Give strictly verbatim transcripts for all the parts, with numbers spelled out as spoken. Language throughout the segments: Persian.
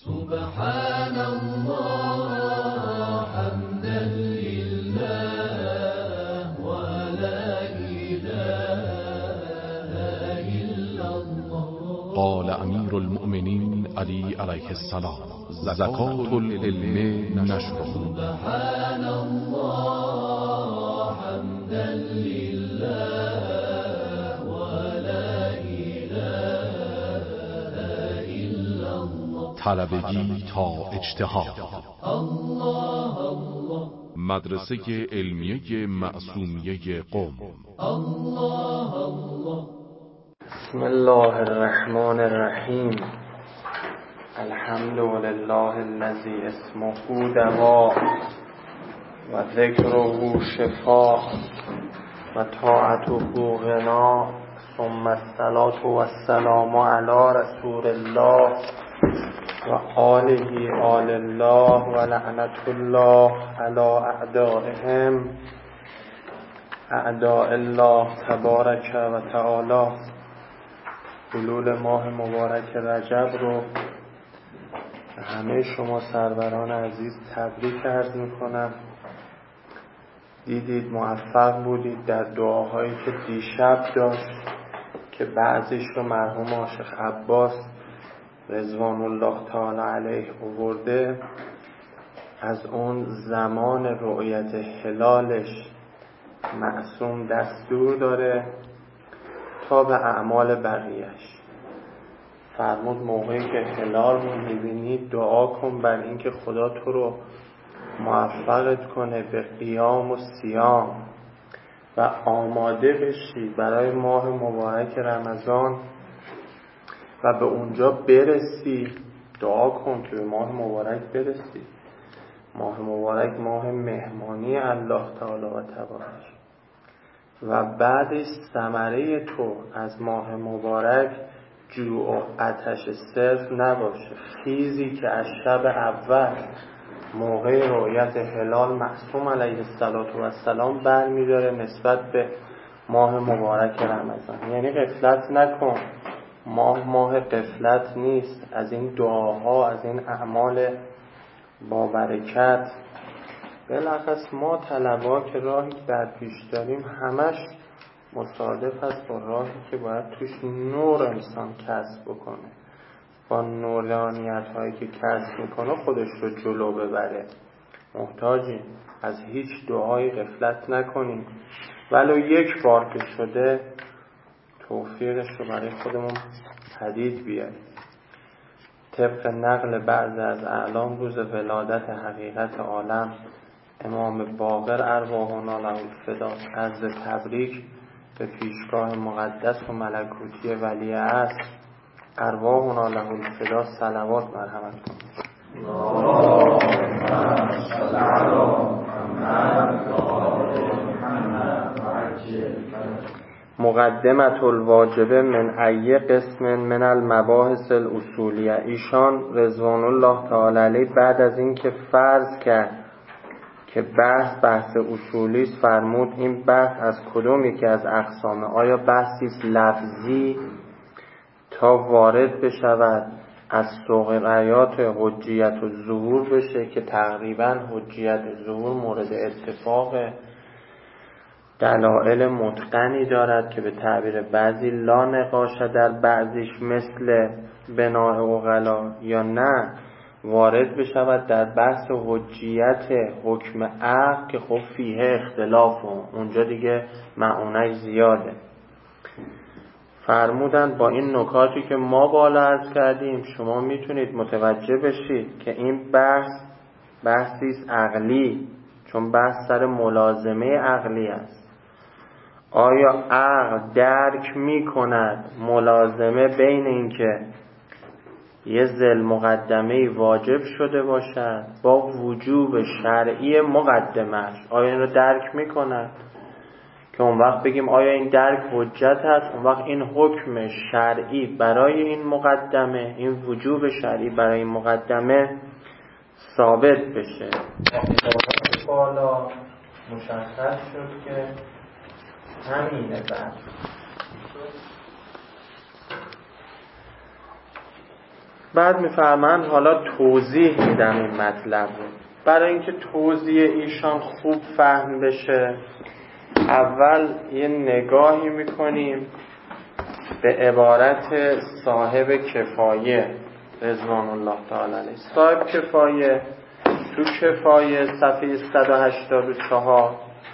سبحان الله حمدا لله ولا إله إلا الله. قال امیر المؤمنین علی علیه السلام: زکات العلم نشره. سبحان الله حمدا لله ولا إله إلا الله. طلبگی تا اجتهاد. الله الله. مدرسه علمیه معصومیه قم. الله الله. بسم الله الرحمن الرحیم. الحمد لله الذی اسمه دواء و ذکره شفاء و طاعته غنا، ثم الصلاة و السلام علی رسول الله و آله آل الله و لعنت الله علی اعدائهم اعداء الله تبارک و تعالی. حلول ماه مبارک رجب رو همه شما سروران عزیز تبریک عرض میکنم. دیدید موفق بودید در دعاهایی که دیشب داشت که بعضیش رو مرحوم عاشق عباس رضوان الله تعالی علیه آورده. از اون زمان رؤیت هلالش معصوم دستور داره تا به اعمال بقیهش. فرمود موقعی که هلال رو میبینید دعا کن بر این که خدا تو رو موفقت کنه به قیام و صیام و آماده بشی برای ماه مبارک رمضان و به اونجا برسی. دعا کن که به ماه مبارک برسی. ماه مبارک ماه مهمانی الله تعالی و تبارک و بعدش ثمره تو از ماه مبارک جوع و آتش صرف نباشه. خیزی که از شب اول موقع رؤیت هلال معصوم علیه السلام برمی‌داره نسبت به ماه مبارک رمضان. یعنی غفلت نکن. ماه ماه غفلت نیست. از این دعاها، از این اعمال با برکت. بلخص ما طلبا که راهی در پیش داریم همش مصادف است با راهی که باید توش نور انسان کسب بکنه. با نورانیت هایی که کسب میکنه خودش رو جلو ببره. محتاجیم از هیچ دعای غفلت نکنیم. ولو یک بار که شده توفیقش رو برای خودمون پدید بیاریم. طبق نقل بعض از اعلام روز ولادت حقیقت عالم امام باقر ارواحنا له الفدا عرض تبریک به پیشگاه مقدس و ملکوتی ولی عصر ارواحنا له الفدا صلوات مرحمت کنید. مقدمت الواجبه من ای قسم من المباحث الاصولیه. ایشان رضوان الله تعالی علیه بعد از این که فرض کرد که بحث بحث اصولی است فرمود این بحث از کدوم یکی از اقسام؟ آیا بحثی است لفظی تا وارد بشود از سوغرایات حجیت و ظهور بشه که تقریبا حجیت ظهور مورد اتفاق دلائل متقنی دارد که به تعبیر بعضی لا نقاش در بعضیش مثل بناء عقلا، یا نه وارد بشود در بحث حجیت حکم عقل که خب فیه اختلاف و اونجا دیگه معونش زیاده. فرمودن با این نکاتی که ما بالا عرض کردیم شما میتونید متوجه بشید که این بحث بحثی است عقلی، چون بحث سر ملازمه عقلی است. آیا عقل درک میکند ملازمه بین این که یه ذل مقدمه واجب شده باشد با وجوب شرعی مقدمش؟ آیا این رو درک میکند که اون وقت بگیم آیا این درک حجت هست؟ اون وقت این حکم شرعی برای این مقدمه، این وجوب شرعی برای این مقدمه ثابت بشه. بالا مشخص شد که همینه. بعد بعد میفرمایند حالا توضیح میدم این مطلب رو. برای اینکه توضیح ایشان خوب فهم بشه اول یه نگاهی میکنیم به عبارت صاحب کفایه رضوان الله تعالی علیه. صاحب کفایه تو کفایه صفحه صد و هشتاد و چهار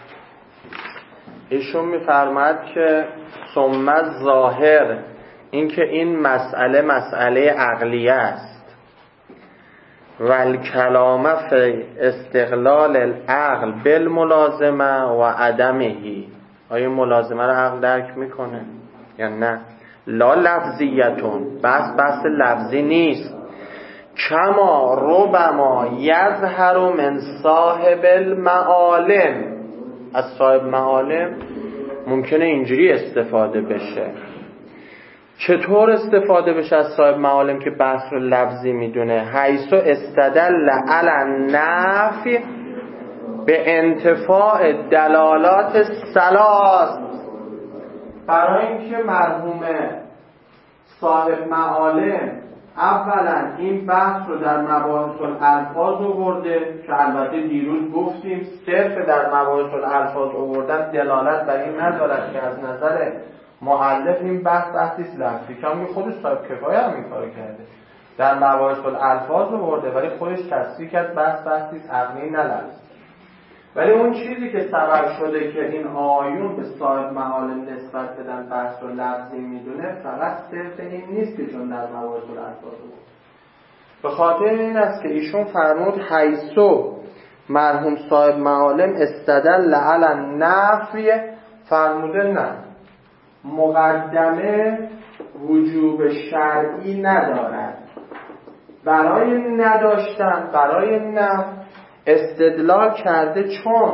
ایشون میفرماید که ثم ظاهر، اینکه این مسئله مسئله عقلیه است، و الکلام فی استقلال العقل بالملازمه و عدمهی. آیا ملازمه رو عقل درک میکنه یا نه؟ لا لفظیتون، بس بس لفظی نیست. کما ربما یظهر من صاحب المعالم، از صاحب معالم ممکنه اینجوری استفاده بشه. چطور استفاده بشه از صاحب معالم که بحث رو لفظی میدونه؟ حیث استدل علی النفی به انتفاع دلالات ثلاث. برای اینکه مرحوم صاحب معالم اولا این بحث رو در مباحث الالفاظ آورده که البته دیروز گفتیم صرف در مباحث الالفاظ آوردن دلالت بر این ندارد که از نظر مؤلف این بحث بحثی لفظی که همون خودش صاحب کفایه هم این کارو کرده، در مباحث الالفاظ آورده ولی خودش تصریح کرد بحث بحثی عقلی نه لفظی. ولی اون چیزی که سبب شده که این آیون به صاحب معالم نسبت بدن بحث رو لفظی میدونه فقط صرف این نیست که چون در مباحث الالفاظ بود. به خاطر این است که ایشون فرمود حیثو مرحوم صاحب معالم استدل علی النفی، فرموده نه مقدمه وجوب شرعی ندارد. برای نداشتن، برای نفی استدلال کرده چون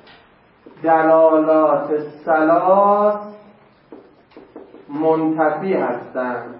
دلالات ثلاث منتفی هستند.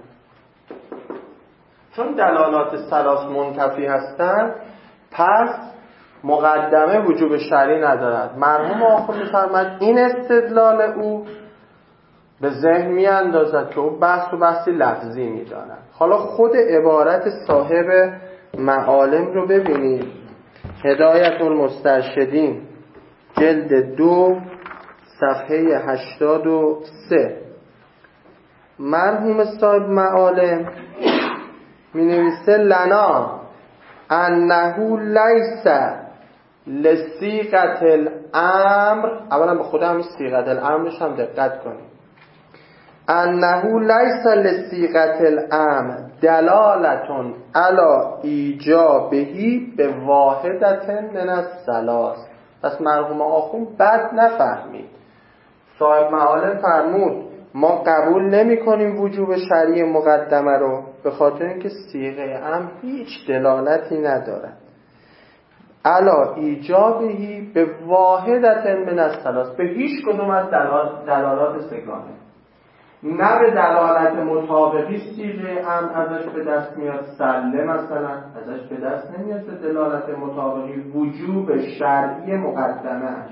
چون دلالات ثلاث منتفی هستند پس مقدمه وجوب شرعی ندارد. مرحوم آخر می‌فرماید این استدلال او به ذهن میاندازد که او بحث و بحثی لفظی می‌داند. حالا خود عبارت صاحب معالم رو ببینید. هدایت المسترشدین جلد دو صفحه هشتاد و سه. مرحوم صاحب معالم می نویسه لنا انه لیس لصیغة الامر، اولا به خود همین صیغة الامرش هم دقت کنید، انه لیس لصیغة الامر دلالة علی ایجابهی به واحدة من الثلاث. پس مرحوم آخوند بد نفهمید. صاحب معالم فرمود ما قبول نمی کنیم وجوب شرعی مقدمه رو به خاطر اینکه صیغه امر هیچ دلالتی ندارد. علا ایجابهی به واحدة من الثلاث، به هیچ کدوم از دلالات سگانه. نه به دلالت مطابقی صیغه امر ازش به دست میاد، سله مثلا ازش به دست نمیاد به دلالت مطابقی وجوب شرعی مقدمهش.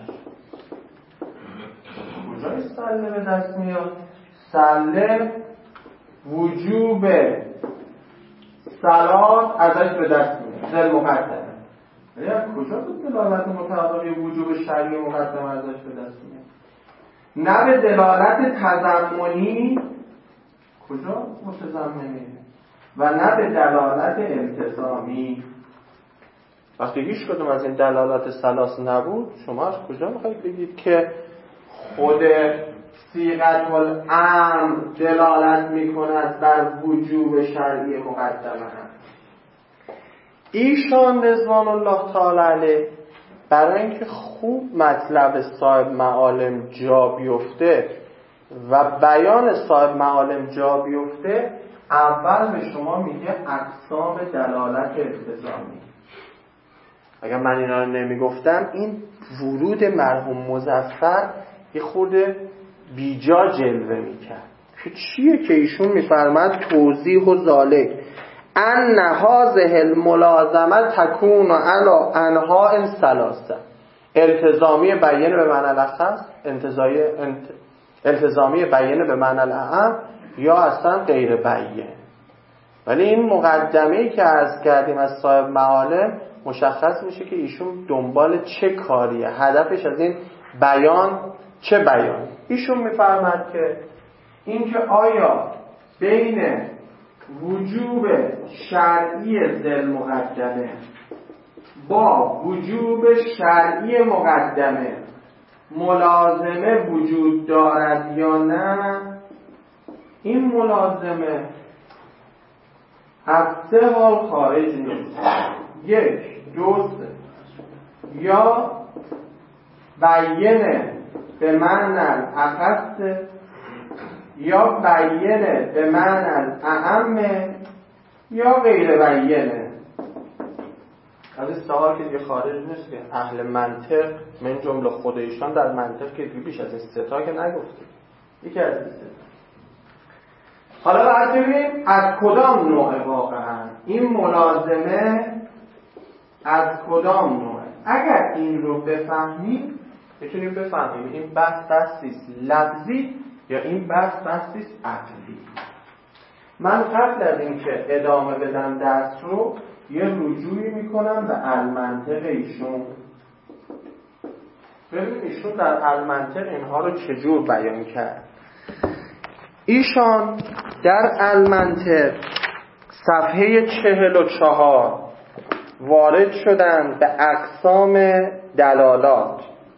کجای سله به دست میاد؟ سله وجوب صلات ازش به دست میاد در مقدمه. ولی کجا به دلالت مطابقی وجوب شرعی مقدمه ازش به دست میاد؟ نه به دلالت تضمنی، کجا متضمنه، و نه به دلالت التزامی. وقتی هیچ کدوم از این دلالات ثلاث نبود شما از کجا میخواید بگید که خود صیغة الامر دلالت میکند بر وجوب شرعی مقدمه؟ ایشان رضوان الله تعالی علیه برای اینکه خوب مطلب صاحب معالم جا بیفته و بیان صاحب معالم جا بیفته اول به شما میگه اقسام دلالت التزامی. اگر من اینا رو نمیگفتم این ورود مرحوم مظفر یه خورده بیجا جلوه میکرد که چیه که ایشون میفرماد توضیح و ذالک ان هذه الملازمه تکون علی انواع ثلاثه. التزامی بیان به معنی الاخص، التزامی بیان به معنی الاعم، یا اصلا غیر بیان. ولی این مقدمه‌ای که عرض کردیم از صاحب معالم مشخص میشه که ایشون دنبال چه کاریه، هدفش از این بیان چه بیان. ایشون میفرماد که اینکه آیا بین وجوب شرعی ذل مقدمه با وجوب شرعی مقدمه ملازمه وجود دارد یا نه، این ملازمه از سه حال خارج نیست. یک، دو، سه. یا بیینه به معنی الاخص، یا بیینه به معنی الاعم، یا غیر بیینه. از این سه حال که دیگه خارج نیست که اهل منطق من جمله خود ایشان در منطق که بیش از این سه تا که نگفتیم، یکی از این سه. حالا باید ببینیم از کدام نوع واقعا این ملازمه، از کدام نوعه. اگر این رو بفهمیم میتونیم بفهمیم این بحث بحثیست لفظی یا این بحث بحثیست عقلی. من قبل از این که ادامه بدم درس رو یه رجوعی میکنم به المنطق ایشون. ببین ایشون در المنطق اینها رو چجور بیان کرد. ایشان در المنطق صفحه چهل و چهار وارد شدن به اقسام دلالات.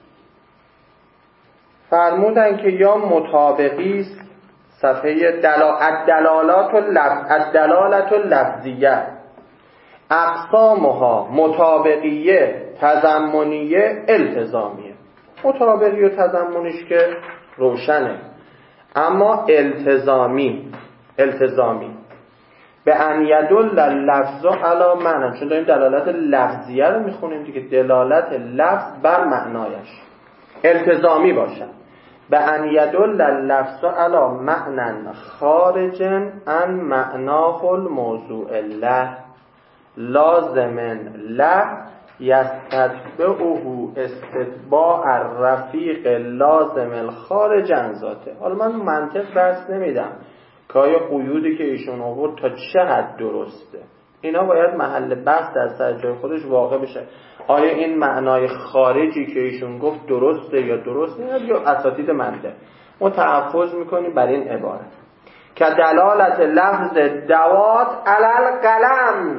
فرمودن که یا مطابقی است، صفحه دلالات و لفظ الدلالت اللفظیه، اقسامها مطابقیه، تضمنیه، التزامیه. مطابقی و تضمنیش که روشنه، اما التزامی التزامی به ان یدل اللفظ علی معنی، چون داریم دلالت لفظیه رو میخونیم دیگه، دلالت لفظ بر معنایش التزامی باشن. به ان یدل اللفظ علی معنی خارج عن معناه الموضوع له لازم له یستتبعه استتباع الرفیق لازم الخارج عن ذاته. حالا من منطق درس نمیدم که آیا قیودی که ایشون آورد تا چه حد درسته، اینا باید محل بحث در سر جای خودش واقع بشه. آیا این معنای خارجی که ایشون گفت درسته یا درست نیست، یا اساتید منطق ما تحفظ میکنیم بر این عبارت که دلالت لفظ دوات علی القلم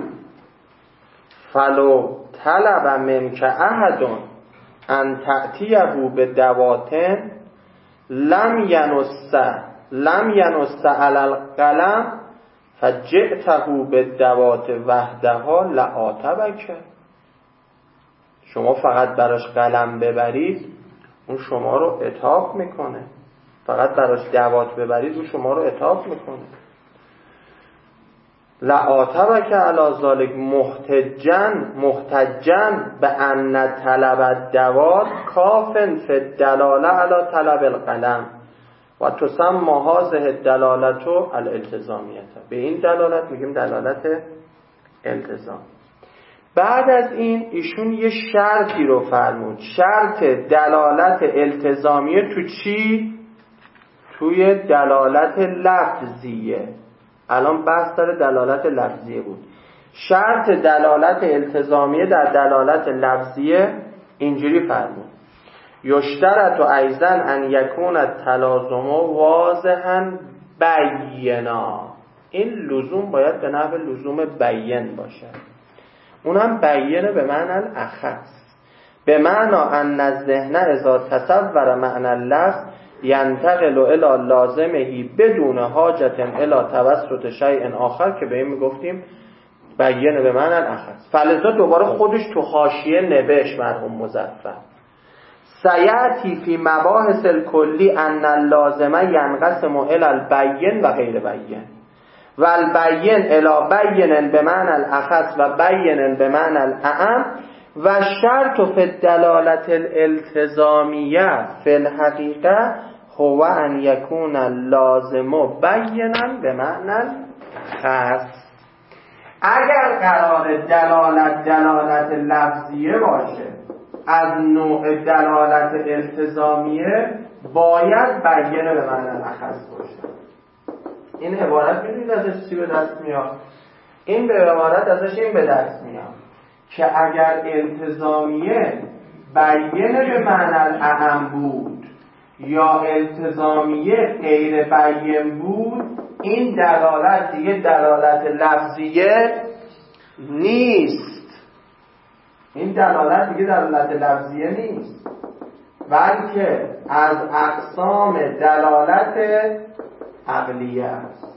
فلو طلب منک احد ان تأتیه به دواتن لم ینس لم ینس علی القلم فجئته به دوات وحدها لعاتبک. شما فقط براش قلم ببرید اون شما رو عتاب میکنه، فقط براش دوات ببرید اون شما رو عتاب میکنه. لعاتبک علی ذالک محتجن محتجن به ان طلب الدوات کافن فی الدلاله علی طلب القلم و تسمى هذه الدلالت الالتزامیه. به این دلالت میگیم دلالت التزام. بعد از این ایشون یه شرطی رو فرمود، شرط دلالت التزامیه تو چی؟ توی دلالت لفظیه. الان بحث داره دلالت لفظیه بود. شرط دلالت التزامیه در دلالت لفظیه اینجوری فرمود: یشترط و ایضا ان یکون التلازم واضحا بینا. این لزوم باید به نحو لزوم بیان باشه، اونم بیانه به معنی الاخص، به معنی ان الذهن اذا تصور معنی اللفظ ینتقل الی لازمه بدون حاجت الی توسط شیء آخر، که به این میگفتیم بیانه به معنی الاخص. فلذا دوباره خودش تو حاشیه نوشت مرحوم مظفر: سیأتی فی مباحث الکلی ان اللازمه ینقسم الی البین و غیر بین و البین الی بین به معنی الاخص و بین به معنی الاعم و شرط فی الدلالت الالتزامیه فی الحقیقه هو ان یکون اللازم بینا به معنی الاخص. اگر قرار دلالت دلالت لفظیه باشه از نوع دلالت التزامیه باید بیانه به معنی الاخص باشه. این عبارت میدونید ازش چی به دست میاد؟ این به عبارت ازش این به دست میاد که اگر التزامیه بیینه به معنی الاعم بود یا التزامیه غیر بیین بود، این دلالت دیگه دلالت لفظیه نیست. این دلالت دیگه دلالت لفظیه نیست، بلکه از اقسام دلالت عقلیه است.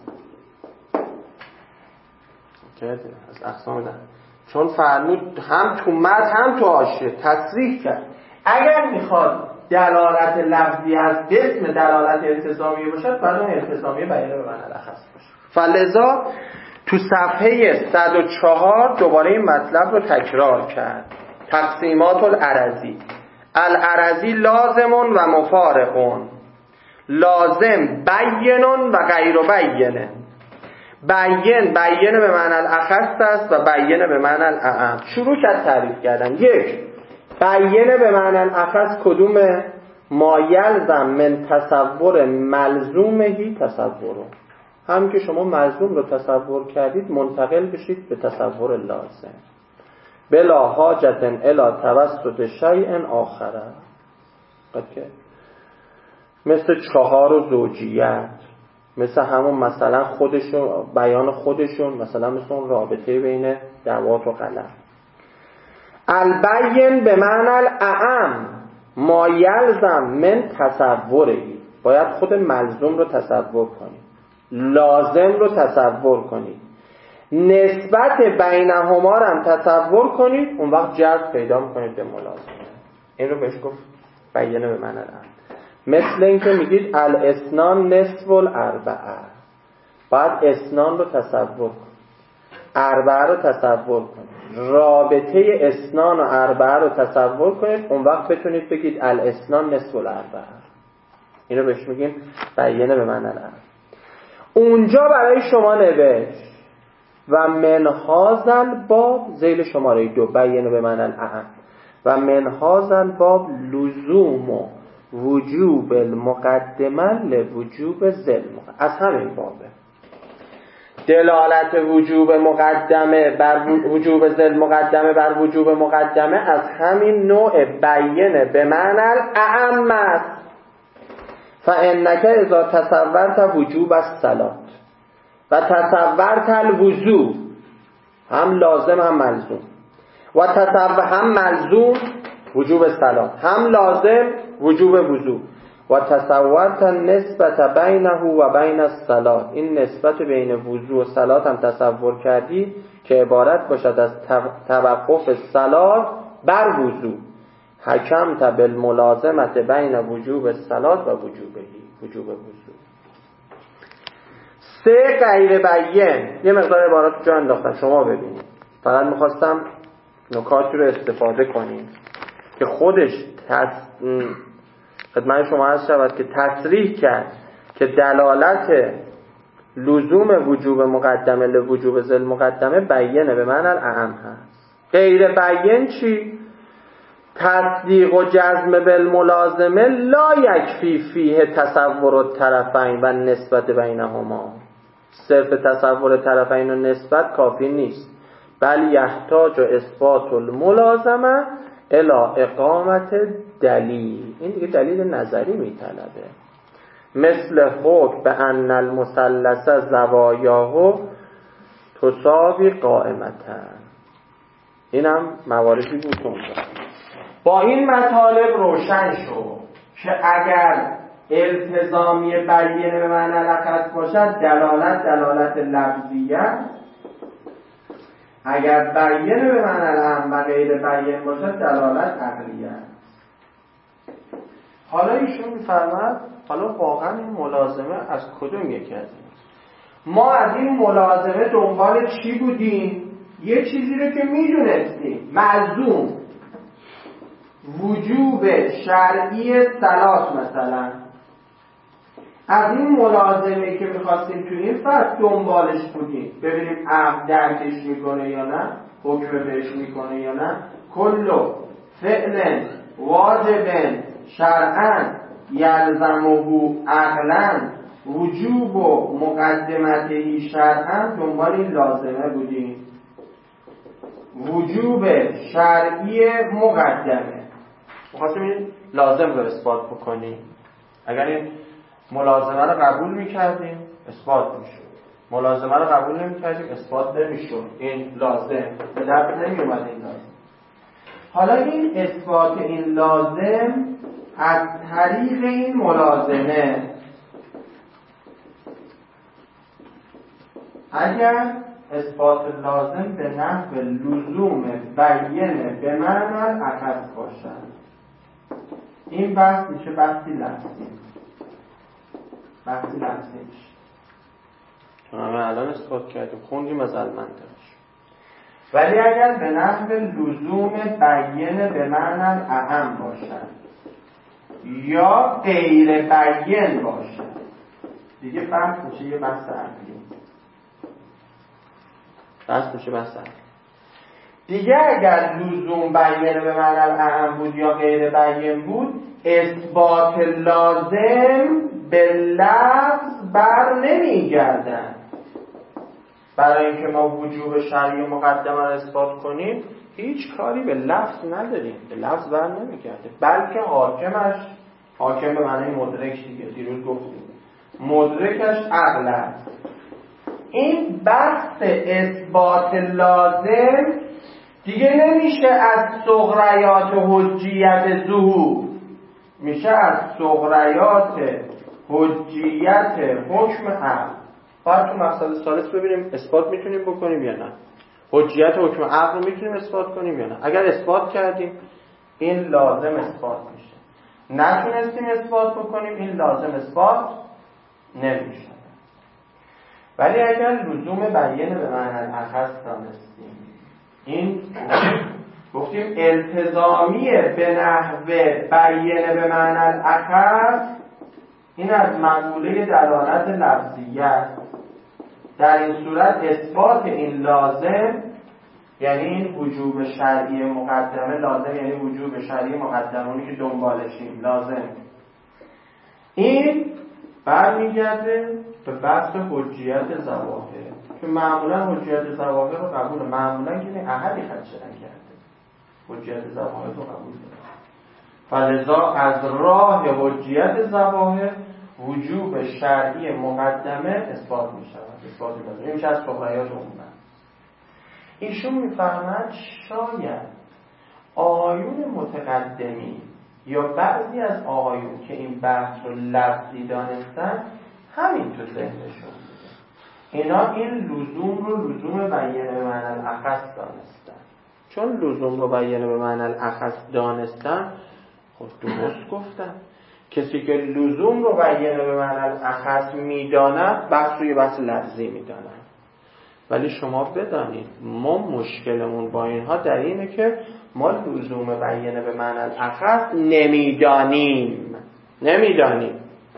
از اقسام دلالت، چون فرمود هم تو متن هم تو حاشیه تصریح کرد اگر میخواد دلالت لفظی از اسم دلالت التزامیه باشد، بعد اون التزامیه بیانه به معنی الاخص باشه. فلذا تو صفحه صد و چهار دوباره این مطلب رو تکرار کرد. تقسیمات العرضی. العرضی لازمون و مفارقون. لازم بینون و غیر بینه. بین بینه به معنی الاخص است و بینه به معنی الاعم. شروع کرد تعریف کردن. یک، بینه به معنی الاخص کدومه؟ ما یلزم من تصور ملزومهی تصوره. هم که شما ملزوم رو تصور کردید منتقل بشید به تصور لازم. بلا حاجت الی توسط شیء آخره. مثل چهار و زوجیت، مثل همون مثلا خودشون بیان خودشون، مثلا مثل اون رابطه بین دوات و قلم. البین به معنی الاعم ما یلزم من تصوری. باید خود ملزوم رو تصور کنید، لازم رو تصور کنید، نسبت بینهما رو هم تصور کنید، اون وقت جذب پیدا میکنید به ملازمه. این رو بهش گفت بیانه به معنی الاعم. مثل این که میگید الاسنان نصف الاربعه، باید اسنان رو تصور کنید، اربعه رو تصور کنید، رابطه اسنان و اربعه رو تصور کنید، اون وقت بتونید بگید الاسنان نصف الاربعه. اینو بهش میگیم بیانه به معنی الاعم. اونجا برای شما نوشت و منهازن باب ذیل شماره دو بیانه به معنی الاعم و منهازن باب لزوم و وجوب المقدمه لوجوب ذل مقدمه. از همین بابه دلالت وجوب مقدمه بر وجوب ذل مقدمه بر وجوب مقدمه از همین نوع بیانه به معنی الاعم است. فانک اذا تصورت وجوب الصلاه و تصورت الوضوء، هم لازم هم ملزوم، و تصور هم ملزوم وجوب صلات، هم لازم وجوب وضو، و تصورت نسبت بینه و بین الصلات، این نسبت بین وضو و صلات هم تصور کردی که عبارت باشد از توقف صلات بر وضو. حکمت بالملازمت بین وجوب صلات و وجوبهی وجوب وضو. سه غیر بیان. یه مقدار عبارات جا انداختم شما ببینید، فقط میخواستم نکاتی رو استفاده کنیم که خودش تص... خدمت شما عرض شود که تصریح کرد که دلالت لزوم وجوب مقدمه لوجوب ذل مقدمه بیانه به معنی الاعم هست. غیر بیان چی؟ تصدیق و جزم بالملازمه لا یکفی فیه تصور الطرفین و نسبت بینهما. صرف تصور طرفین و نسبت کافی نیست، بل یحتاج اثبات الملازمه الی اقامت دلیل. این دیگه دلیل نظری میطلبه. مثل حکم به ان المثلث زوایاه تساوی قائمتن. اینم مواردی بود که با این مطالب روشن شد که اگر التزامی بیانه به معنی الاخص باشد دلالت دلالت لفظیه، اگر بیانه به معنی الاعم و غیر بیان باشد دلالت عقلیه. حالا ایشون می‌فرماد حالا واقعا این ملازمه از کدوم یکی از این؟ ما از این ملازمه دنبال چی بودیم؟ یه چیزی رو که میدونستیم، ملزوم وجوب شرعی صلات مثلا. از این ملازمه که میخواستیم تو این فصل دنبالش بودیم ببینیم عقل درکش میکنه یا نه، حکم بهش میکنه یا نه. کلو فعل واجب شرعا یلزمه عقلا وجوب و مقدمته شرعا دنبال این لازمه بودیم. وجوب شرعی مقدمه می‌خواستیم این لازم رو اثبات بکنیم. اگر این ملازمه رو قبول می‌کردیم اثبات می‌شد، ملازمه رو قبول نمی‌کردیم اثبات نمی‌شد. این لازم به درد نمی‌اومد. این لازم حالا این اثبات این لازم از طریق این ملازمه، اگر اثبات لازم به نحو لزوم بیان به معنی اخذ باشد، این بحث میشه بحثی لفظی. بحثی لفظی میشه. چون همه الان اثبات کردیم، خوندیم از المنطقش. ولی اگر به نحو لزوم بیان به معنی اعم باشد یا غیر بیان باشد، دیگه بحث میشه یه بحث عقلی. بحث میشه بحث عقلی. دیگه اگر لزوم بیان به معنی اعم بود یا غیر بیان بود، اثبات لازم به لفظ بر نمیگردن. برای اینکه ما وجوب شرعی مقدمه را اثبات کنیم هیچ کاری به لفظ نداریم، به لفظ بر نمیگرده، بلکه حاکمش، حاکم به معنی مدرک دیگه، دیروز گفتیم مدرکش عقل است. این بحث اثبات لازم دیگه نمیشه از صغریات حجیت ظهور، میشه از صغریات حجیت حکم عقل. باید تو مقصد ثالث ببینیم اثبات میتونیم بکنیم یا نه، حجیت حکم عقل میتونیم اثبات کنیم یا نه. اگر اثبات کردیم این لازم اثبات میشه، نتونستیم اثبات بکنیم این لازم اثبات نمیشه. ولی اگر لزوم بیان به معنی اخذ دانستیم، این گفتیم التزامی به نحو بیان به معنی اخذ، این از مقوله دلالت لفظیت. در این صورت اثبات این لازم یعنی این وجوب شرعی مقدمه، لازم یعنی وجوب شرعی مقدمونی که دنبالشیم لازم، این برمیگرده به بحث حجیت ظواهر که معمولا حجیت ظواهر رو قبول، معمولا که احدی خدشه نکرده حجیت ظواهر رو قبول داره. فلذا از راه حجیت ظواهر وجوب شرعی مقدمه اثبات می شود. اثبات می شود. این میشه از صغریات عموما. ایشون میفرماید شاید آقایون متقدمی یا بعضی از آقایون که این بحث رو لفظی دانستن همین تو ذهنشون بوده، اینا این لزوم رو لزوم بیان به معنی الاخص دانستن. چون لزوم رو بیان به معنی الاخص دانستن، خب درست گفتن، کسی که لزوم رو بیان به معنی الاخص میداند بحث روی بحث لفظی میداند. ولی شما بدانید ما مشکلمون با اینها در اینه که ما لزوم بیان به معنی الاخص نمیدانیم نمیدانیم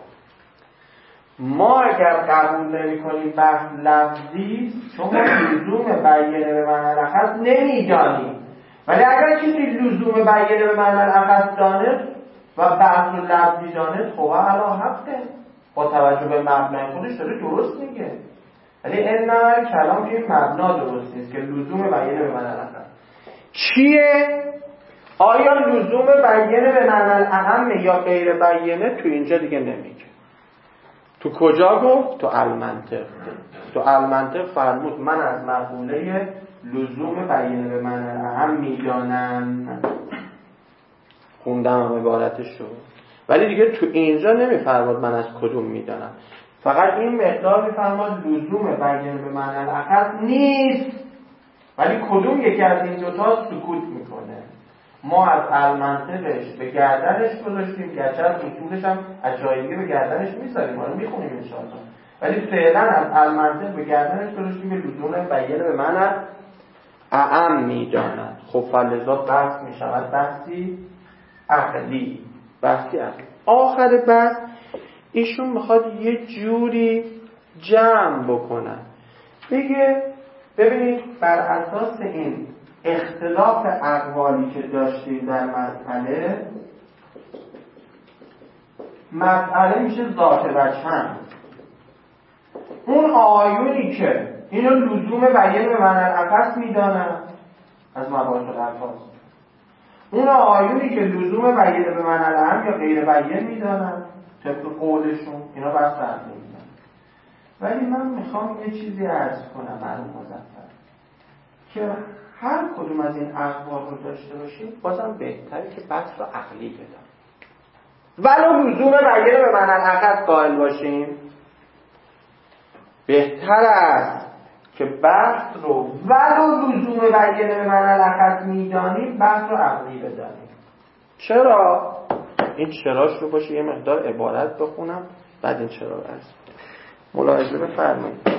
ما اگر قبول نمی کنیم بحث لفظی، چون ما لزوم بیان به معنی الاخص نمیدانیم. ولی اگر کسی لزوم بیان به معنی الاخص دانست و بحث لفظی دانست، خب علا حقه، با توجه به مبنای خودش داره درست میگه. ولی این نه کلام که این مبنا درست نیست که لزوم بیان به معنی الاخص چیه؟ آیا لزوم بیان به معنی الاهم یا غیر بیانه؟ تو اینجا دیگه نمیگه. تو کجا گفت؟ تو المنطق. تو المنطق فرمود من از مقوله لزوم بیان به معنی الاهم میدانم، خوندم هم عبارتش شد. ولی دیگه تو اینجا نمیفرماد من از کدوم میدانم، فقط این مقدار میفرماد لزوم بیان به معنی الاخص نیست، ولی کدوم یکی از این دوتا سکوت میکنه. ما از المنطقش به گردنش گذاشتیم، گرچه از اصولش هم از جای دیگه به گردنش میذاریم، ما رو میخونیم انشاءالله، ولی فعلا از المنطق به گردنش گذاشتیم به لزوم بیان به معنی اعم میداند. خب فلذا بحث میشود بحثی عقلی، بحثی عقلی. آخر بحث ایشون میخواد یه جوری جمع بکنن، بگه ببینید بر اساس این اختلاف اقوالی که داشتیم در مسئله، مسئله میشه ذات وجهن. اون آیونی که اینو لزوم بیان به معنی الاخص میدانن از مباحث الالفاظ، اون آیونی که لزوم بیان به معنی الاهم یا غیر بیان میدانن طبق قولشون، اینا بس فرق نمیدن. ولی من میخوام یه چیزی عرض کنم معلوم مظفر که هر کدوم از این اقوال رو داشته باشیم بازم بهتره که بحث رو عقلی بدم، ولو لزوم بیان به معنی الاخص قائل باشیم، بهتر است که بحث رو ولو لزوم بیان به معنی الاخص میدانیم بحث رو عقلی بدانیم. چرا؟ این چراش رو باشه یه مقدار عبارت بخونم بعد این چرا رو عرض ملاحظه بفرمایید.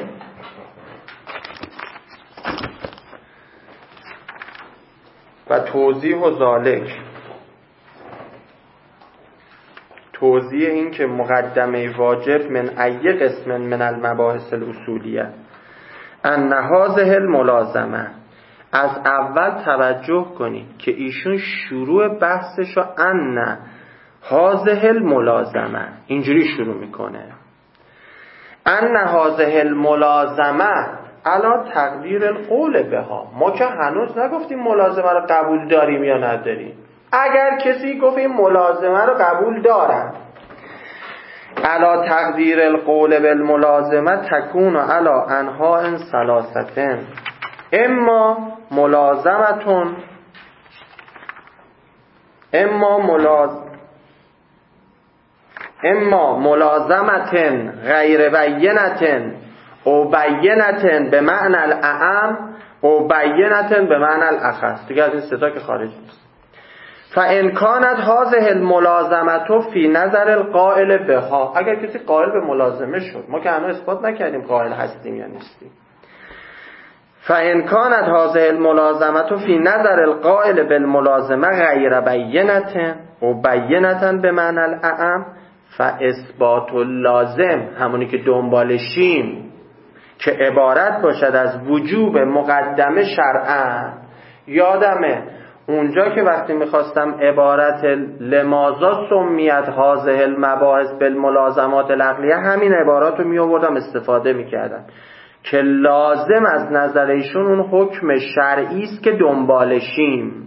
و توضیح و ذالک، توضیح این که مقدمه واجب من ای قسم من المباحث الاصولیه ان هذه الملازمه، از اول توجه کنید که ایشون شروع بحثش رو ان هذه الملازمه اینجوری شروع میکنه، ان هذه الملازمه علی تقدیر القول بها. ما که هنوز نگفتیم ملازمه رو قبول داریم یا نداریم. اگر کسی گفت این ملازمه رو قبول دارم، علی تقدیر القول بالملازمه تکون علی انواع ثلاثه، اما ملازمتون اما ملاز اما ملازمتن غیر بینتن او بینتن به معنی الاعم او بینتن به معنی الاخص. دیگه از این ستا که خارج نیست. فان کانت هذه الملازمه فی نظر القائل بها، اگر کسی قائل به ملازمه شد، ما که هنوز اثبات نکردیم قائل هستیم یا نیستیم، فان کانت هذه الملازمه فی نظر القائل بالملازمه غیر بینتن او بینتن به معنی الاعم فاثبات اللازم، همونی که دنبالشیم، که عبارت باشد از وجوب مقدمه شرعا. یادمه اونجا که وقتی میخواستم عبارت لماذا سمیت هذه المباحث بالملازمات العقلیه، همین عبارات رو میآوردم استفاده میکردم که لازم از نظر ایشون اون حکم شرعی است که دنبالشیم.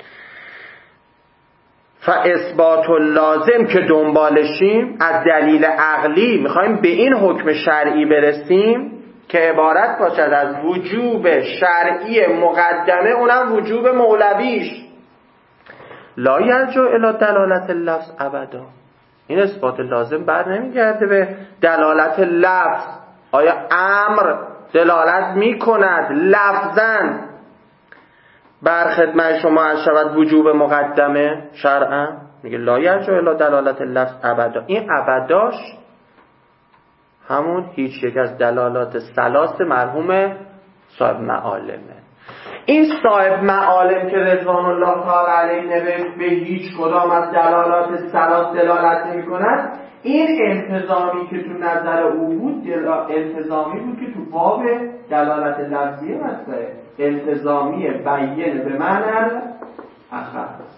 فاثبات اللازم که دنبالشیم از دلیل عقلی میخوایم به این حکم شرعی برسیم که عبارت باشد از وجوب شرعی مقدمه، اونم وجوب مولویش. لا یرجع الی دلالت اللفظ ابدا. این اثبات لازم بر نمیگرده به دلالت لفظ. آیا امر دلالت میکند لفظاً بر خدمت شما از شود وجوب مقدمه شرعا؟ میگه لا یرجع الی دلالت اللفظ ابدا. این ابداش همون هیچ یک از دلالات ثلاث مرحوم صاحب معالمه. این صاحب معالم که رضوان الله تعالی علیه نوشت به هیچ کدام از دلالات ثلاث دلالت نمی کند، این التزامی که تو نظر او بود التزامی بود که تو باب دلالت لفظی مسئله التزامی بیان به معنی اخص.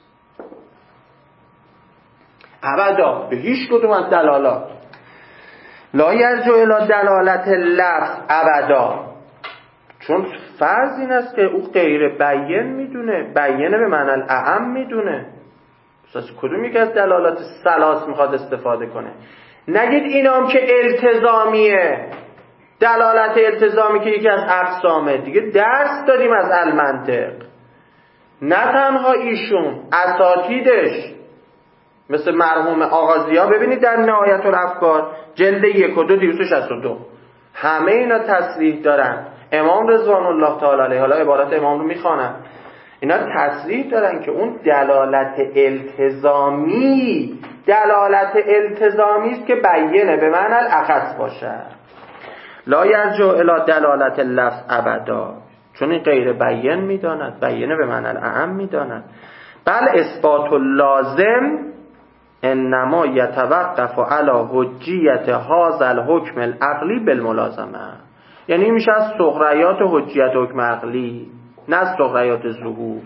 ابدا به هیچ کدوم از دلالات لا یرجع الی دلالت لفظ ابدا، چون فرض این است که او غیر بیان میدونه، بیان به معنی الاعم میدونه. پس کدوم یک از دلالات ثلاث میخواد استفاده کنه؟ نگید اینام که التزامیه، دلالت التزامی که یکی از اقسامه. دیگه درس داریم از المنطق. نه تنها ایشون، اساتیدش مثل مرحوم آغازی‌ها، ببینید در نهایت الافکار جلد یک و دو دویست و شصت و دو همه اینا تصریح دارن. امام رضوان الله تعالی علیه، حالا عبارت امام رو میخوانم، اینا تصریح دارن که اون دلالت التزامی دلالت التزامی است که بیانه به معنی الاخص باشه. لا یرجع الی دلالت اللفظ ابدا، چون این غیر بیان میداند، بیانه به معنی الاعم میداند. بل اثبات اللازم انما یتوقف علی حجیت هذا الحکم العقلی بالملازمه. یعنی میشه از سغریات حجیت حکم عقلی، نه از سغریات ظهور.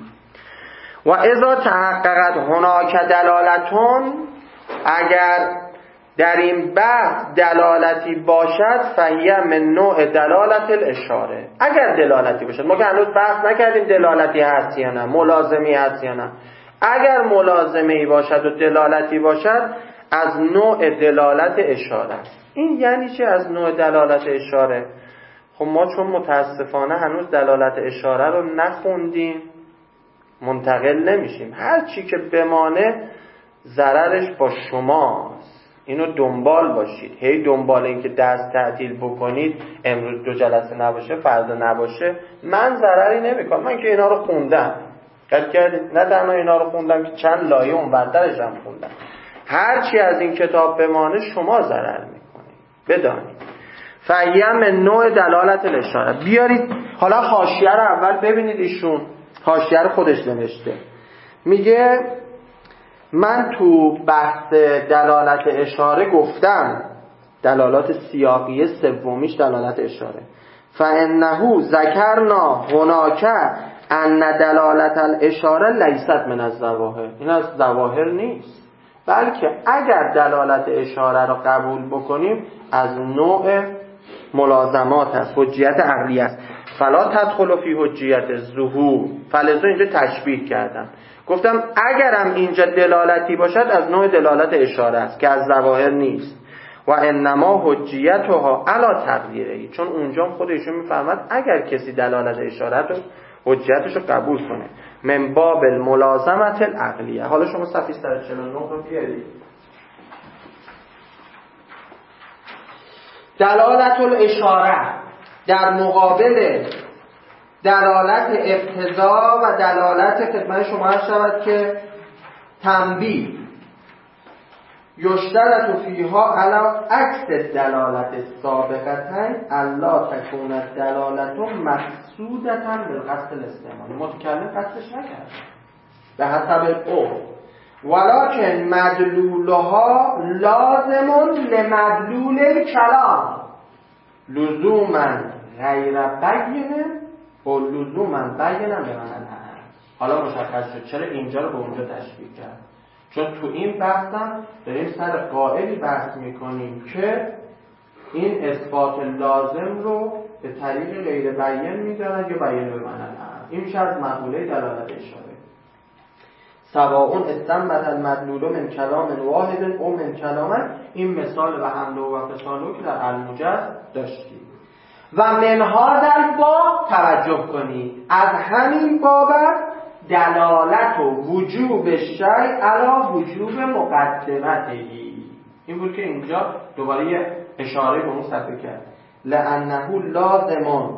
و اذا تحققت هناک دلالتون، اگر در این بحث دلالتی باشد فهیه من نوع دلالت الاشاره. اگر دلالتی باشد، ما که هنوز بحث نکردیم دلالتی هست یا نه، ملازمی هست یا نه. اگر ملازمه‌ای باشد و دلالتی باشد از نوع دلالت اشاره است. این یعنی چه از نوع دلالت اشاره؟ خب ما چون متاسفانه هنوز دلالت اشاره رو نخوندیم منتقل نمیشیم. هر چی که بمانه ضررش با شماست. اینو دنبال باشید. هی دنبال این که درس تعطیل بکنید، امروز دو جلسه نباشه فردا نباشه، من ضرری نمیکنم. من که اینا رو خوندم، دقت کردید؟ نه تنها اینا رو خوندم که چند لایه اون بردرش هم خوندم. هر چی از این کتاب بمانه شما ضرر میکنید، بدانید. فهیم نوع دلالت الاشاره. بیارید حالا حاشیه رو اول ببینید. ایشون حاشیه رو خودش نوشته. میگه من تو بحث دلالت اشاره گفتم دلالات سیاقیه سومیش دلالت اشاره. فانه ذکرنا هناک ان دلالت الاشاره لیست من الظواهر. این از ظواهر نیست، بلکه اگر دلالت اشاره رو قبول بکنیم از نوع ملازمات است، حجیت عقلی است. فلا تدخل فی حجیت ظهور. فلذا اینجا تشبیه کردم، گفتم اگرم اینجا دلالتی باشد از نوع دلالت اشاره است که از ظواهر نیست. و انما حجیتها علی تقدیره، چون اونجا خود ایشون میفهمد اگر کسی دلالت اشاره رو حجیتش رو قبول کنه من باب الملازمت العقلیه. حالا شما صفحه صد و چهل و نه رو بیارید. دلالت الاشاره در مقابل دلالت اقتضا و دلالت خدمت شما هست شود که تنبیه یشترط فیها علی عکس دلالت سابقتین الا تکون دلالت مقصودتا بالقصد الاستعمالی. متکلم قصدش نکرد به حسب او، ولکن مدلولها لازم لمدلول الکلام لزوما غیر بینه و لزوما بینه به من. حالا مشخص شد چرا اینجا رو به اونجا تشبیه کرد. چون تو این بحثم داریم سر قائلی بحث میکنیم که این اثبات لازم رو به طریق غیر بیان میداند یا بیان به معنی. این میشه از مقوله دلالت اشاره. سواء استنبط المدلول من کلام واحد او من کلام. این مثال و حمله و فصالو که در الموجز داشتیم. و منها در باب توجه کنید، از همین بابت دلالت و وجوب شرع علی وجوب مقدمتهی. این بود که اینجا دوباره یه اشاره به اون صفحه کرد. لانه لازم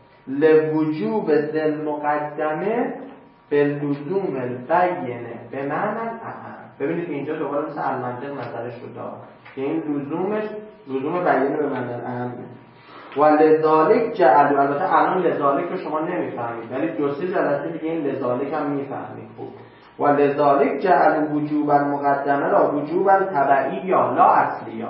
لوجوب ذل مقدمه به لزوم البینه به معنی اهم. ببینید اینجا دوباره مثل المنطق نظرش رو داد که این لزومش لزوم بیانه به معنی اهمه. و لذالک جعل، البته الان لذالک رو شما نمیفهمید ولی دو سه جلسه دیگه این لذالک هم میفهمید خوب. و لذالک جعل وجوب المقدمه را وجوب تبعی یا لا اصلی.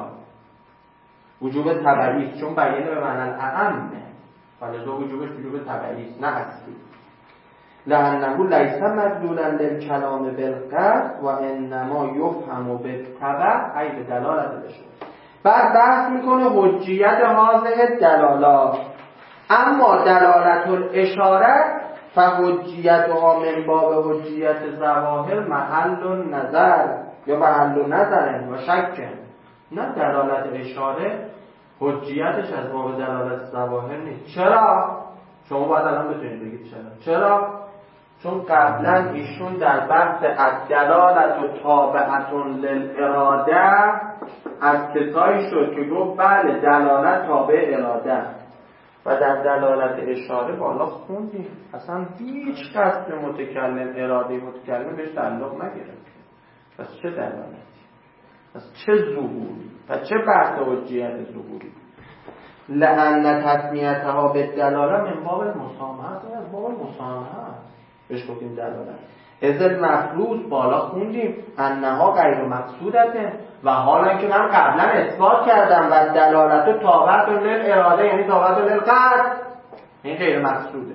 وجوب تبعی چون بیانه به معنی اهمه ولذا وجوبش وجوب تبعی است نه اصلی. لانه لیس مدلولا للکلام بالقصد و انما یفهم بالتبع ای به دلالت الاشاره. بعد بحث میکنه حجیت هذه دلالات. اما دلالت الاشاره فحجیتها من باب حجیت ظواهر محل نظر یا محل نظر و شک. نه دلالت اشاره حجیتش از باب دلالت ظواهر نیست. چرا؟ شما باید الان بتونید بگید چرا. چرا؟ چون قبلا ایشون در بحث الدلالت و تابعتون للاراده از کسایی شد که گفت بله دلالت تابع اراده و در دلالت اشاره بالا خوندیم اصلا هیچ قصد متکلم اراده متکلم بهش تعلق نگرفت. پس چه دلالتی؟ پس چه ظهوری؟ پس چه بحث حجیت ظهوری؟ لأن تسمیتها به دلاله من باب المسامحه است. از باب المسامحه است بهش گفتیم دلالت. ازل مفروض بالا خوندیم انها غیر مقصودته و حالا که من قبلا اثبات کردم و دلالت و تابعت لل اراده یعنی تابعت لل قصد این غیر مقصوده.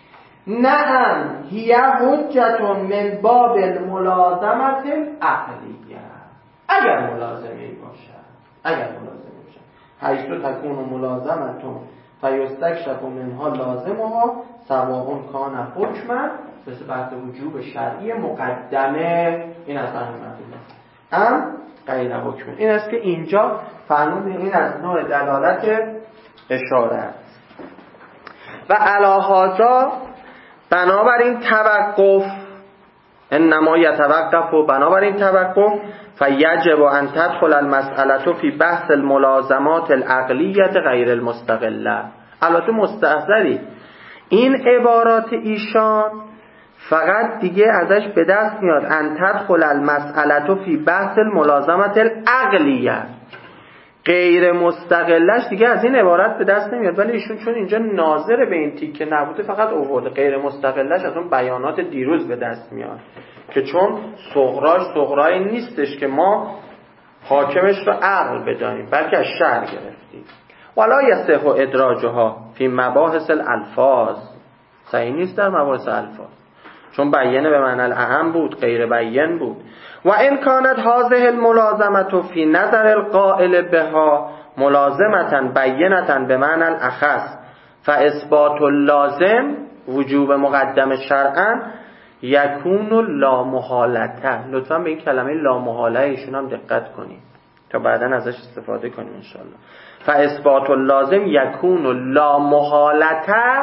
نعم هی حجت من باب الملازمت العقلیه. اگر ملازمه باشد اگر ملازم باشن. حیث تکون ملازمتون فیستکشف منها لازمها سواء کان حکما، مثل بحث وجوب شرعی مقدمه، این از اهمیت ام غیر حکم. این است که اینجا فرمودیم این از نوع دلالت اشاره است. و علاهازا بنابراین توقف، انما یتوقف و بنابراین توقف فیجب ان تدخل المسئله فی بحث الملازمات العقلیت غیر المستقله. البته مستحضری این عبارات ایشان فقط دیگه ازش به دست میاد ان تدخل المسئله فی بحث الملازمات العقلیه، غیر مستقلش دیگه از این عبارت به دست نمیاد. ولی ایشون چون اینجا ناظر به این تیکه نبوده فقط آورده غیر مستقلش، از اون بیانات دیروز به دست میاد که چون صغراش صغرایی نیستش که ما حاکمش رو عقل بدانیم بلکه از شرع گرفتیم. ولا یصح ادراجها فی مباحث الالفاظ، صحیح نیست در مباحث الفاظ، چون بیانه به معنی الاعم بود، غیر بیان بود. و ان کانت هذه الملازمه فی نظر القائل بها ملازمه بینه به معنی الاخص فاثبات اللازم وجوب مقدم شرعا یکون لا محالته. لطفا به این کلمه لا محاله ایشون هم دقت کنید تا بعدا ازش استفاده کنیم ان شاء الله. فاثبات اللازم یکون لا محالته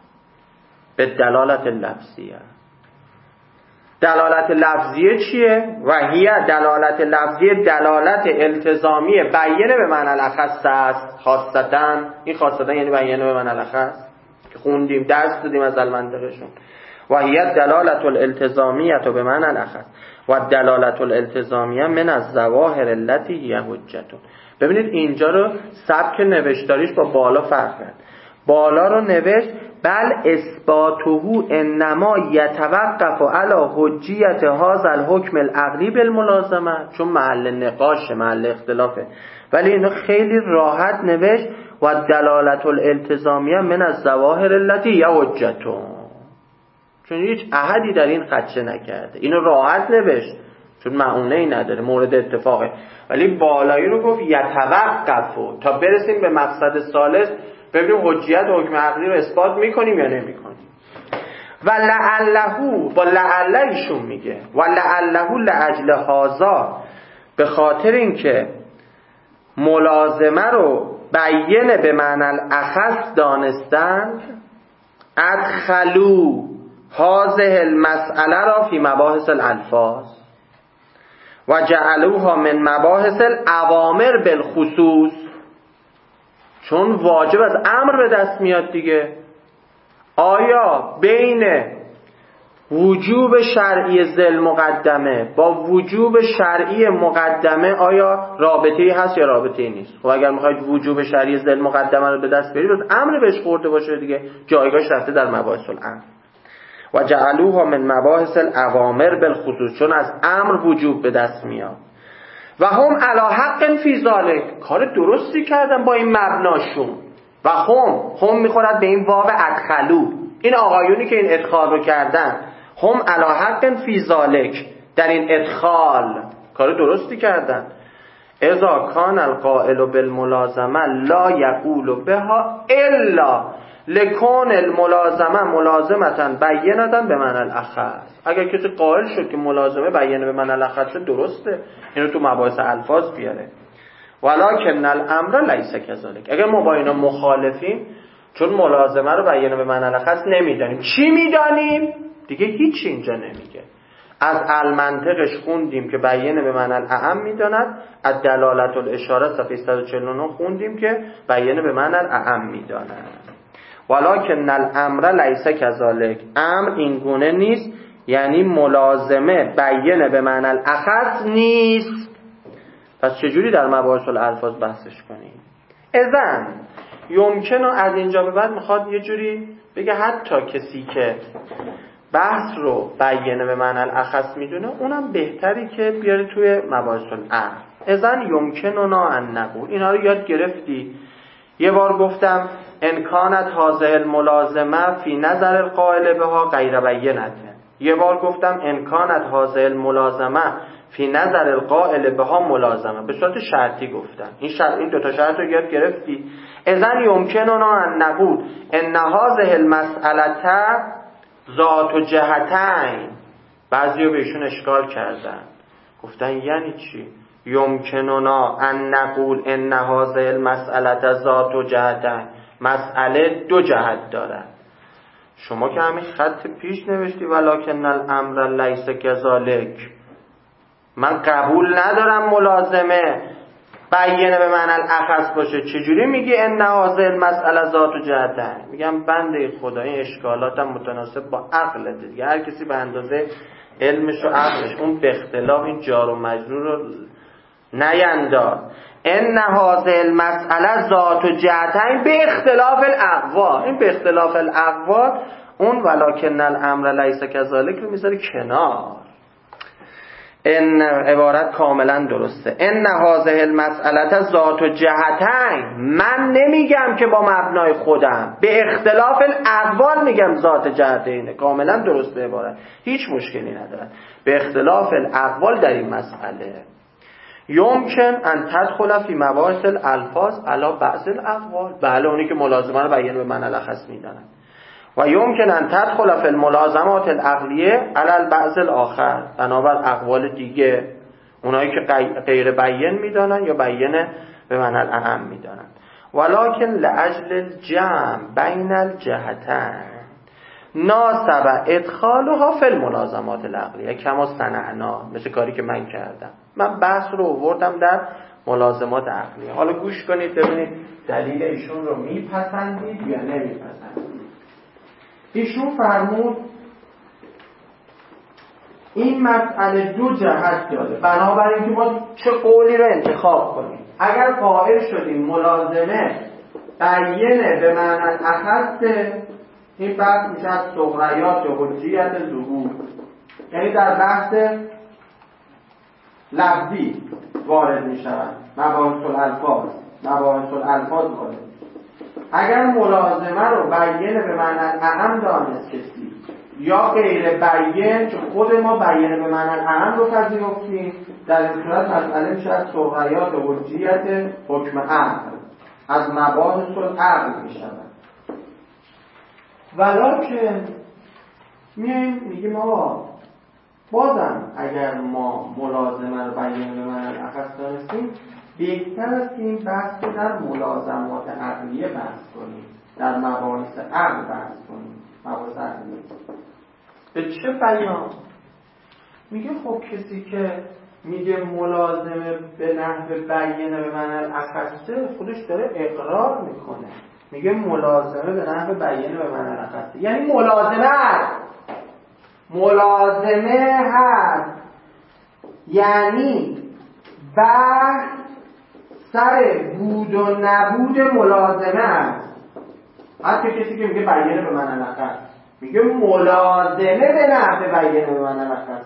به دلالت لفظیه. دلالت لفظیه چیه؟ و هی دلالت لفظیه دلالت التزامی بیانه به معنی الاخص است. خاصتا این خاصتا یعنی بیانه به معنی الاخص که خوندیم درس دادیم از المنطقشون. و هی دلالت الالتزامیه به معنی الاخص و دلالت الالتزامیه من از ظواهر التي هی حجتون. ببینید اینجا رو سبک نوشتاریش با بالا فرق کرد. بالا رو نوشت بل اثباته انما یتوقف علی حجیت هذا الحکم العقلی بالملازمه، چون محل نقاش محل اختلافه. ولی اینو خیلی راحت نوشت و دلالت الالتزامیه من از ظواهر التي هی حجتون، چون هیچ احدی در این خدشه نکرده. اینو راحت نوشت چون معونه ای نداره، مورد اتفاقه. ولی بالایی رو گفت یتوقفو تا برسیم به مقصد ثالث ببینیم حجیت حکم عقلی رو اثبات میکنیم یا نمیکنیم. و لعلهو با لعله ایشون میگه و لعلهو لاجل هذا، به خاطر اینکه ملازمه رو بیانه به معنی الاخص دانستند ادخلوا هذه المسئله را فی مباحث الالفاظ و جعلوها من مباحث الاوامر بالخصوص، چون واجب از امر به دست میاد دیگه. آیا بین وجوب شرعی ذل مقدمه با وجوب شرعی مقدمه آیا رابطه‌ای هست یا رابطه‌ای نیست؟ خب اگر میخواید وجوب شرعی ذل مقدمه رو به دست بیارید باید امر بهش خورده باشه دیگه، جایگاهش رفته در مباحث الامر. و جعلوها من مباحث الاوامر بالخصوص، چون از امر وجوب به دست میاد. و هم علی حق فی ذلک، کار درستی کردن با این مبناشون. و هم هم میخورد به این واو ادخلو، این آقایونی که این ادخال رو کردن هم علی حق فی ذلک، در این ادخال کار درستی کردن. اذا کان القائل بالملازمه لا یقول بها الا لکون الملازمه ملازمتن بینتن به معنی الاخص. اگر کسی قائل شد که ملازمه بیانه به معنی الاخص درسته، اینو تو مباحث الفاظ بیاره. ولکن الامر لیس کذالک، اگر ما با اینا مخالفیم چون ملازمه رو بیانه به معنی الاخص نمیدانیم، چی میدانیم؟ دیگه هیچ اینجا نمیگه. از المنطقش خوندیم که بیانه به معنی الاعم میداند، از دلالت الاشاره صفحه صد و چهل و نه خوندیم که بیانه به معنی الاعم میداند. ولکن الامر لیس کذالک، امر این گونه نیست، یعنی ملازمه بیانه به معنی الاخص نیست. پس چجوری در مباحث الالفاظ بحثش کنیم؟ اذن یمکنه از اینجا به بعد میخواد یه جوری بگه حتی کسی که بحث رو بیانه به معنی الاخص میدونه اونم بهتری که بیاره توی مباحث الامر. اذن یمکنه ان نقول، اینا رو یاد گرفتی. یه بار گفتم ان کانت هذه الملازمه فی نظر القائل بها غیر بینه. یه بار گفتم ان کانت هذه الملازمه فی نظر القائل بها ملازمه، به صورت شرطی گفتن. این شرط، این دو تا شرط رو یاد گرفتی. اذن یمکننا ان نقول ان هذه المساله ذات جهتین. بعضیا بهشون اشکال کردن، گفتن یعنی چی؟ یمکننا ان نقول ان هذه المساله ذات جهتین، مسئله دو جهت داره. شما که همین خط پیش نوشتی ولکن الامر لیس کذالک. من قبول ندارم ملازمه بیانه به معنی الاخص باشه، چجوری میگی ان هذه المساله ذات جهتین؟ میگم بنده خدا این اشکالاتم متناسب با عقل دیگه، هر کسی به اندازه علمش و عقلش، اون به اختلاف این جار و مجرور رو نیندار. ان هذه المساله ذات جهتین به اختلاف الاقوال. این به اختلاف الاقوال اون ولکن الامر لیس کذالک رو میذاره کنار. این عبارت کاملا درسته. ان هذه المساله ذات جهتین، من نمیگم که با مبنای خودم، به اختلاف الاقوال میگم ذات جهتینه. کاملا درسته عبارت، هیچ مشکلی نداره. به اختلاف الاقوال در این مسئله یمکن ان تدخل فی مباحث الالفاظ علی بعض الاقوال. بله، اونی که ملازمه رو بیان به معنی الاخص میدونن. و یمکن ان تدخل فی الملازمات العقلیه علی بعض الاخر، بنابر اقوال دیگه، اونایی که غیر بیان میدونن یا بیان به معنی الاعم میدونن. ولکن لاجل الجمع بین الجهتین ناسب ادخالها فی الملازمات العقلیه کما صنعنا، مثل کاری که من کردم. من بحث رو آوردم در ملازمات عقلیه. حالا گوش کنید ببینید دلیل ایشون رو میپسندید یا نمیپسندید. ایشون فرمود این مسئله دو جهت داره، بنابراین که ما چه قولی رو انتخاب کنیم. اگر قائل شدیم ملازمه بیانه به معنی الاخص، این بحث میشه از صغریات و حجیت ظهور، یعنی در بحث لفظی وارد میشوند، مباحث الالفاظ مباحث الالفاظ وارد. اگر ملازمه رو بیانه به معنی الاعم دانست کسی یا غیر بیان، چون خود ما بیانه به معنی الاعم رو پذیرفتیم، در این صورت مسئله میشه از صغریات و حجیت حکم عقل، از مباحث العقل میشوند. ولکن میایم میگیم آقا بازم اگر ما ملازمه رو بیان به معنی الاخص دانستیم، بهتر است که این بحث رو در ملازمات عقلیه بحث کنیم، در مباحث عقل بحث کنیم. مباحث عقلیه به چه بیان؟ میگه خب کسی که میگه ملازمه به نحو بیانه به معنی الاخص، خودش داره اقرار میکنه، میگه ملازمه به نحو بیانه به معنی الاخص، یعنی ملازمه هست، ملازمه هست، یعنی بحث سر بود و نبود ملازمه هست. حتی کسی که میگه بیانه به معنی الاخص میگه ملازمه به نحو بیانه به معنی الاخص،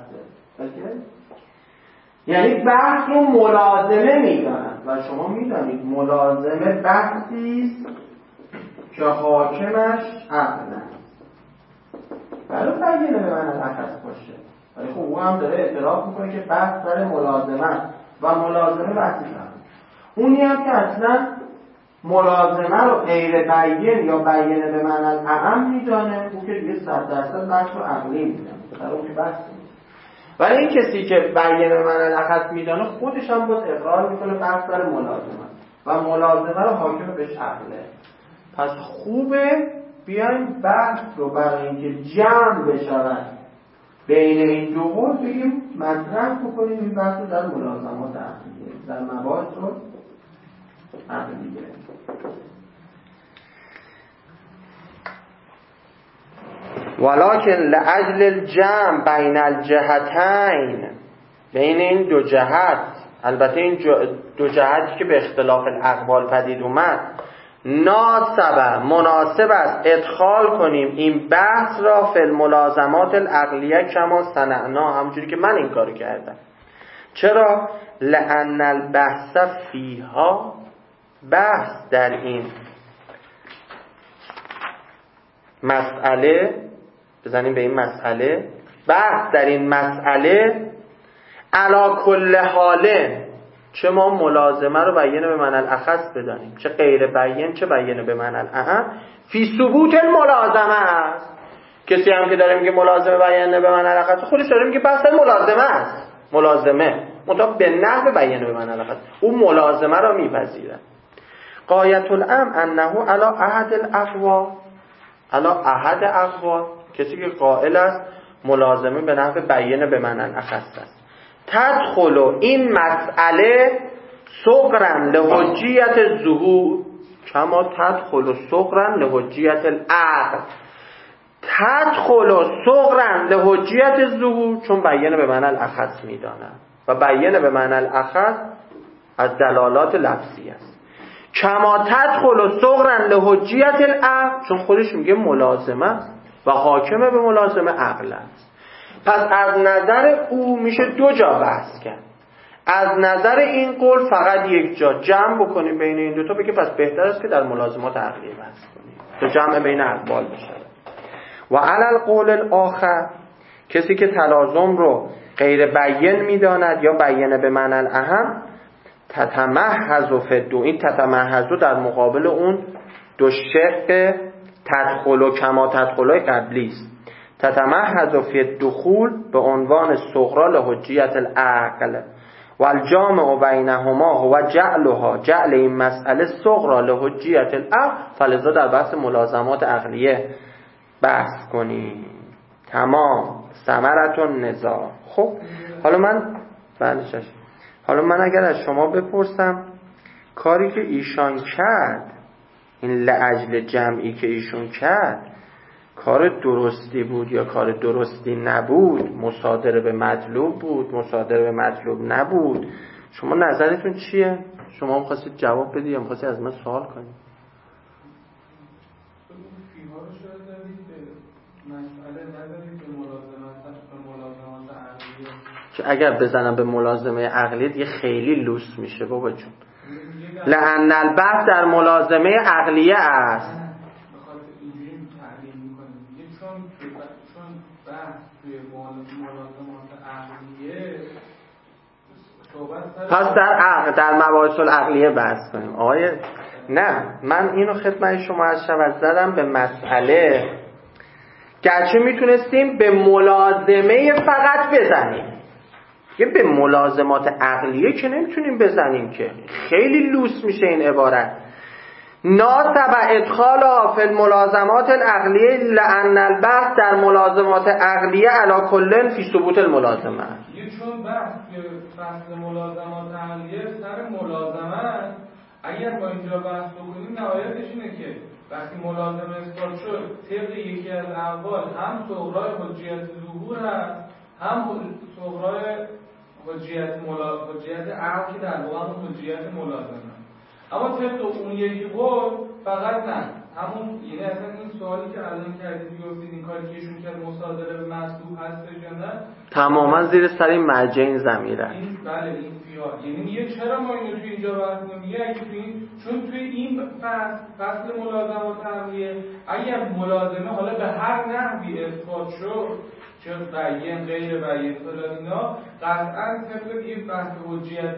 یعنی بحث رو ملازمه میدانند. و شما میدانید ملازمه بحثی که حاکمش عقل است، ولی بیانه به معنی الاخص باشه، ولی خب او هم داره اعتراف میکنه که بحث سر ملازمه و ملازمه بحثی کرد. اونی هم که اصلا ملازمه رو غیر بیان یا بیانه به معنی الاعم میدانه، او که دیگه صد درصد بحث رو عقلی میدانه، در اون که بحث میدانه. ولی این کسی که بیانه به معنی الاخص میدانه خودش هم باز اقرار میکنه بحث سر ملازمه و ملازمه رو حاکم بهش عقله. پس خوبه بیایم بحث رو برای اینکه جمع بشود بین این دو قول بگیم مطرح بکنیم این بحث رو در ملازمات عقلیه، در مباحث رو عقلیه. ولکن لاجل الجمع بین الجهتین، بین این دو جهت، البته این دو جهتی که به اختلاف الاقوال پدید اومد، ناسب مناسب است ادخال کنیم این بحث را فی الملازمات العقلیه کما صنعنا، همونجوری که من این کارو کردم. چرا؟ لأن البحث فیها، بحث در این مسئله، بزنیم به این مسئله، بحث در این مسئله علا کل حاله، چه ما ملازمه رو بیان به معنی الاخص بدانیم، چه غیر بیان چه بیان به معنی الاعم، فی ثبوت الملازمه است. کسی هم که داره میگه ملازمه بیان به معنی الاخص، خودش داره میگه بحث ملازمه است، ملازمه مطابق به نحو بیان به معنی الاخص، او ملازمه را میپذیرد. غایت الامر انه علی احد الاقوال، علی احد اقوال، کسی که قائل است ملازمه به نحو بیان به معنی الاخص است. تدخل این مسئله صغرا لحجیت ظهور کما تدخل صغرا لحجیت العقل. تدخل صغرا لحجیت ظهور چون بیان به معنی الاخص میداند و بیان به معنی الاخص از دلالات لفظی است. کما تدخل صغرا لحجیت العقل چون خودش میگه ملازمه است و حاکمه به ملازمه عقل است. پس از نظر او میشه دو جا بحث کرد. از نظر این قول فقط یک جا جمع بکنیم بین این دوتا، بگه پس بهتر است که در ملازمات عقلیه بحث کنیم تا جمع بین اقوال بشه. و علی القول الاخر، کسی که تلازم رو غیر بیان میداند یا بیان به معنی الاهم، تتمحض فی دو، این تتمحض در مقابل اون دو شق تدخل و کما تدخلای قبلی است. تتمحض فی الدخول به عنوان صغرا لحجیت العقل و الجامع بینهما هو جعلها، جعل این مسئله صغرا لحجیت العقل، فلذا در بحث ملازمات عقلیه بحث کنیم. تمام ثمرة النزاع. خب حالا من بندشش حالا من اگر از شما بپرسم کاری که ایشان کرد، این لأجل جمعی که ایشون کرد، کار درستی بود یا کار درستی نبود، مصادره به مطلوب بود مصادره به مطلوب نبود، شما نظرتون چیه؟ شما هم خواستید جواب بدید یا خواستید از من سوال کنید؟ فیها رو شاید دارید به مسئله ندارید به ملازمات به ملازمات عقلیه، که اگر بزنم به ملازمه عقلیه دیگه خیلی لوس میشه بابا جون. لأن البحث در ملازمه عقلیه است. پس در عقل در مباحث العقلیه بحث کنیم. آقای نه، من اینو خدمت شما از شب زدم به مسئله، گرچه میتونستیم به ملازمه فقط بزنیم، یه به ملازمات عقلیه که نمیتونیم بزنیم که خیلی لوس میشه این عبارت. ناسب ادخال فی الملازمات العقلیه لأن البحث در ملازمات عقلیه علی کلن فی ثبوت الملازمه. یه چون بحث که فصل ملازمات عقلیه سر ملازمه، اگر با اینجا بحث بکنیم نهایتش اینه که وقتی ملازمه اثبات شد طبق یکی از اقوال هم صغرای حجیت ظهور هست هم صغرای حجیت ملا حجیت عقل که در واقع حجیت ملازمه. اما طبق اون یکی قول فقط نه، همون یعنی اصلا این سوالی که الان کردید بیافتید این کاری که ایشون کرد مصادره به مطلوب هست یا نه، تماما زیر سر این مرجع این ضمیره. این بله این فیها، یعنی میگه چرا ما اینو توی اینجا بحث نمیگه اگه توی این، چون توی این فصل فصل ملازمات عقلیه اگر ملازمه حالا به هر نحوی اثبات شد، چه بیان غیر بیان فلان اینا، قطعا طبق این بحث حجیت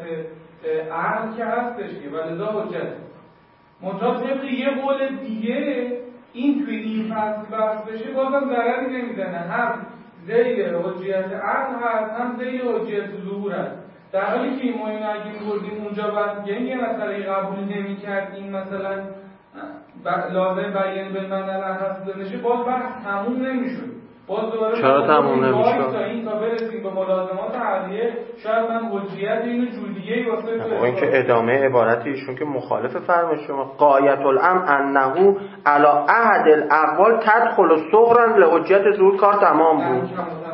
عقل که هستش که ولذا حجت منتها طبق یه قول دیگه این توی این فصل بحث بشه بازم ضرری نمیزنه، هم ذیل حجیت عقل هست هم ذیل حجیت ظهور هست، در حالی که ما اینو اگه می‌بردیم اونجا بحث یعنی یه مسئله قبول نمی‌کرد این مثلا لازم بیان به معنی الاخص بنشه باز بحث تموم نمیشد. باز دوباره چرا تموم نمیشه؟ تا این تا برسیم به ملازمات عقلیه شاید من حجیت اینو جور دیگه واسه این که ادامه عبارت ایشون که مخالف فرمان شما. غایت الامر انه علی احد الاقوال تدخل صغرا لحجیت ظهور، کار تمام بود.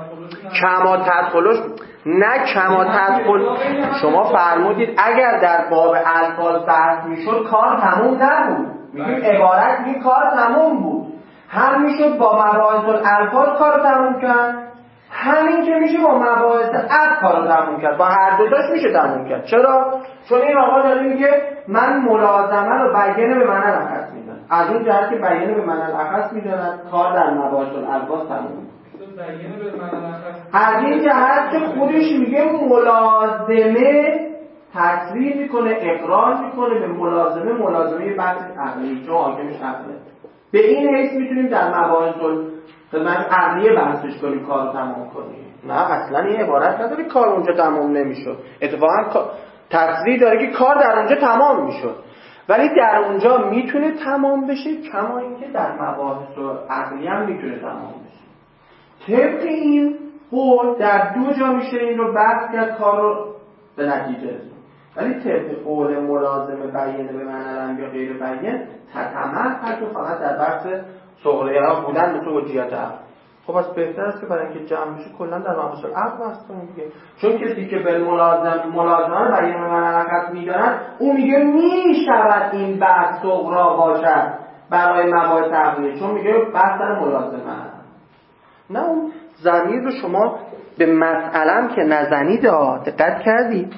کما تدخلش نه کما تدخل، شما فرمودید اگر در باب الفاظ بحث میشد کار تموم نبود، میگیم عبارت این کار تموم بود، هم میشد با مباحث الالفاظ کار تموم کرد، همین که میشه با مباحث عقل کار تموم کرد، با هر دو تاش میشه تموم کرد. چرا؟ چون این آقا داره میگه من ملازمه رو بیان به معنی الاخص میدونم، از اون جهت که بیان به معنی الاخص میدونم کار در مباحث الالفاظ تموم. بیان به معنی اخص از این جهت که خودش میگه ملازمه تصریح میکنه، اقرار میکنه به ملازمه، ملازمه بحث عقلی، چون حاکمش عقله. به این حیث میتونیم در مباحث خدمت عقلیه بحثش کنیم، کارو تمام کنیم. نه اصلا این عبارت نداره کار اونجا تمام نمیشد، اتفاقا تصریح داره که کار در اونجا تمام میشد، ولی در اونجا میتونه تمام بشه، کما اینکه در مباحث عقلی هم میتونه تمام بشه. طبق این قول در دو جا میشه این رو بحث کرد، کار رو به نتیجه رسون. ولی طبق قول ملازمه بیانه به معنی الان یا غیر بیان تتمحض فقط در بحث صغریه ها بودن به توجیهات عقل. خب از بهتر است که برای اینکه جمع بشه کلا در مباحث عقل بحث کنیم دیگه، چون کسی که به ملازم ملازمه رو بیان به معنی حرکت میدارن اون میگه میشود این بحث صغرا باشد برای مباحث عقلی، چون میگه بحث در ملازمه. نه اون ضمیر رو شما به مسئله که نزنید، دقت کردید؟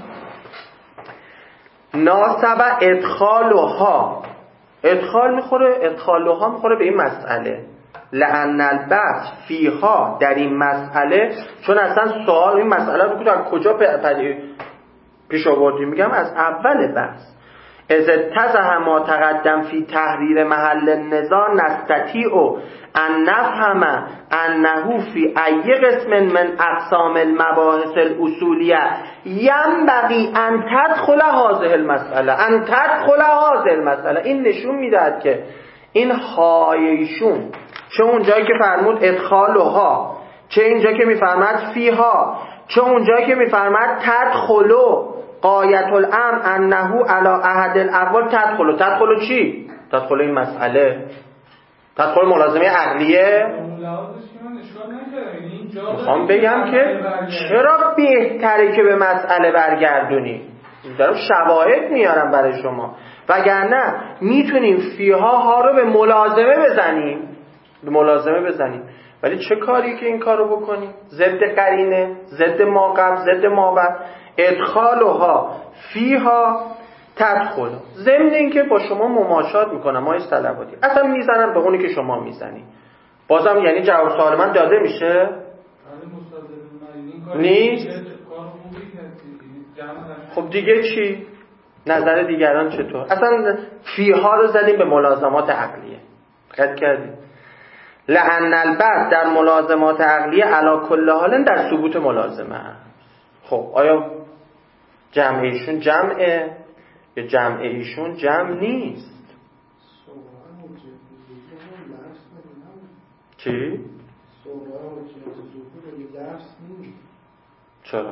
ناسب ادخالها، ادخال میخوره، ادخالها میخوره به این مسئله. لأن البحث فیها، در این مسئله، چون اصلا سوال این مسئله رو از کجا پیش آوردیم؟ میگم از اول بحث. از اتضح ما تقدم فی تحریر محل النزاع نستطیع ان نفهم انه فی ای قسم من اقسام المباحث الاصولیه ینبغی ان تدخل هذه المسئله ان تدخل هذه المسئله. این نشون میدهد که این هایشون، چه اونجایی که فرمود ادخالها، چه اینجا که میفرماد فیها، چه اونجایی که میفرماد تدخلو قایت الامر انه علی احد الاقوال تدخلو. تدخلو چی؟ تدخلو این مسئله، تدخل ملازمه عقلیه. میخوام بگم که چرا بهتره که به مسئله برگردونی، دارم شواهد میارم برای شما، وگرنه میتونیم فیها ها رو به ملازمه بزنیم، به ملازمه بزنیم. ولی چه کاری که این کارو بکنیم؟ ضد قرینه، ضد ما قبل، ضد ما بعد. ادخالها فیها تدخل، ضمن اینکه با شما مماشات میکنم، ما از طلباتی اصلا میزنم به اونی که شما میزنی، بازم یعنی جواب سوال من داده میشه؟ نیست. خب دیگه چی؟ نظر دیگران چطور؟ اصلا فیها رو زدیم به ملازمات عقلیه. دقت کردید؟ لأن البحث در ملازمات عقلیه علی کل حال در ثبوت ملازمه. خب آیا جمع ایشون جمعه یا جمع ایشون جمع نیست؟ چی؟ چرا؟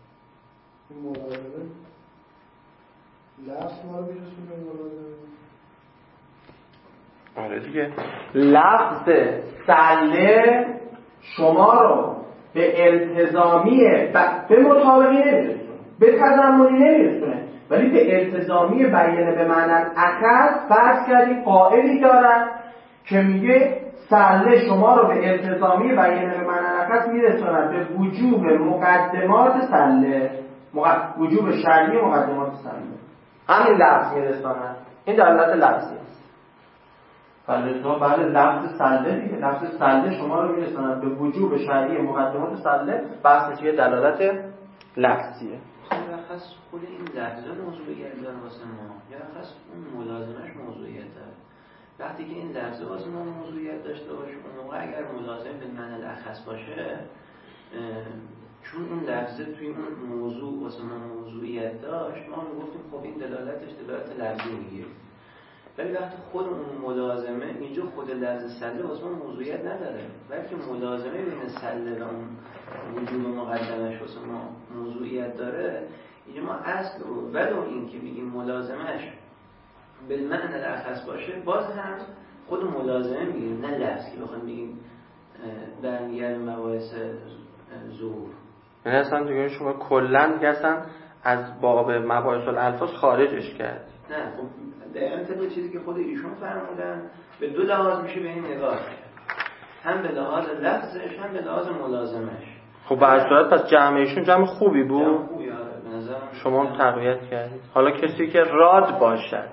آره دیگه، لفظ سله شما رو به التزامیه به مطابقی نمیرسونه، به تضمنی نمیرسونه، ولی به التزامی بیانه به معنی اخذ فرض کردیم قائلی دارن که میگه سله شما رو به التزامی بیانه به معنی اخذ میرسونه به وجوب مقدمات سله، مقد... وجوب شرعی مقدمات سله. همین لفظ میرسونه، این دلالت لفظی است. فلزا بعد لفظ سله دیگه، لفظ سله شما رو میرسونه به وجوب شرعی مقدمات سله، بحث چیه؟ دلالت لفظیه. مشخص خود این لفظ موضوعیت داره واسه ما، یا مشخص اون ملازمش موضوعیت داره. وقتی که این لفظ واسه ما موضوعیت داشته باشه، اون موقع اگر ملازم به معنی الاخص باشه، چون اون لفظ توی اون موضوع واسه ما موضوعیت داشت، ما میگفتیم خب این دلالتش دلالت لفظی میگیره. ولی وقتی خود اون ملازمه، اینجا خود لفظ سله واسه ما موضوعیت نداره، بلکه ملازمه بین سله و اون وجوب مقدمش واسه ما موضوعیت داره. اینجا ما اصل رو ولو این که میگیم ملازمش بالمعنی الاخص باشه، باز هم خود ملازمه میگیم، نه لفظ که بخوایم بگیم برمیگرد مباحث ظهور. یعنی اصلا دیگه شما کلا دیگه اصلا از باب مباحث الالفاظ خارجش کرد. نه خب دقیقاً طبق چیزی که خود ایشون فرمودن به دو لحاظ میشه به این نگاه کرد، هم به لحاظ لفظش هم به لحاظ ملازمش. خب به هر صورت پس جمعشون جمع خوبی بود. جمع خوبی آره به نظرم شما هم تقویت کردید. حالا کسی که راد باشد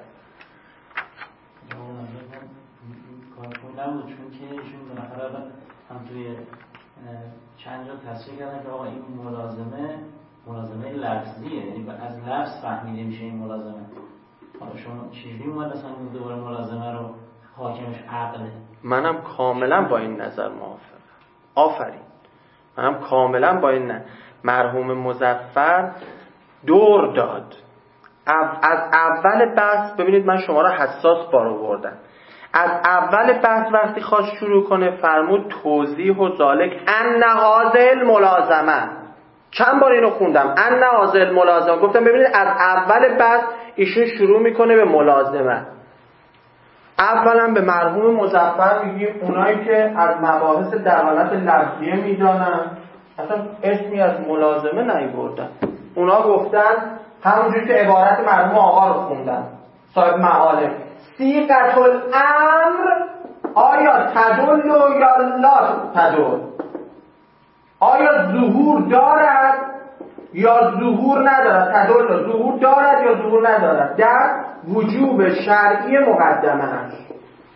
کارکن نبود، چون که ایشون بالاخره هم توی چند جا تصریح کردن که آقا این ملازمه ملازمه لفظیه، یعنی از لفظ فهمیده میشه این ملازمه. حالا شما چجوری اومد اصلا دوباره ملازمه رو حاکمش عقله؟ منم کاملا با این نظر موافقم. آفرین. منم کاملا با این نه. مرحوم مظفر دور داد. از اول بحث ببینید من شما را حساس بار آوردم. از اول بحث وقتی خواست شروع کنه فرمود توضیح و ذالک ان هذا الملازمه. چند بار اینو خوندم، ان هذا الملازمه. گفتم ببینید از اول بحث ایشون شروع میکنه به ملازمه. اولا به مرحوم مظفر میگیم اونایی که از مباحث دلالت لفظیه میدانن اصلا اسمی از ملازمه نیاوردن. اونا گفتن همونجوری که عبارت مرحوم آقا رو خوندن صاحب معالم، صیغه الامر آیا تدل یا لا تدل، آیا ظهور دارد یا ظهور ندارد، تدل ظهور دارد یا ظهور ندارد در وجوب شرعی مقدمه هست.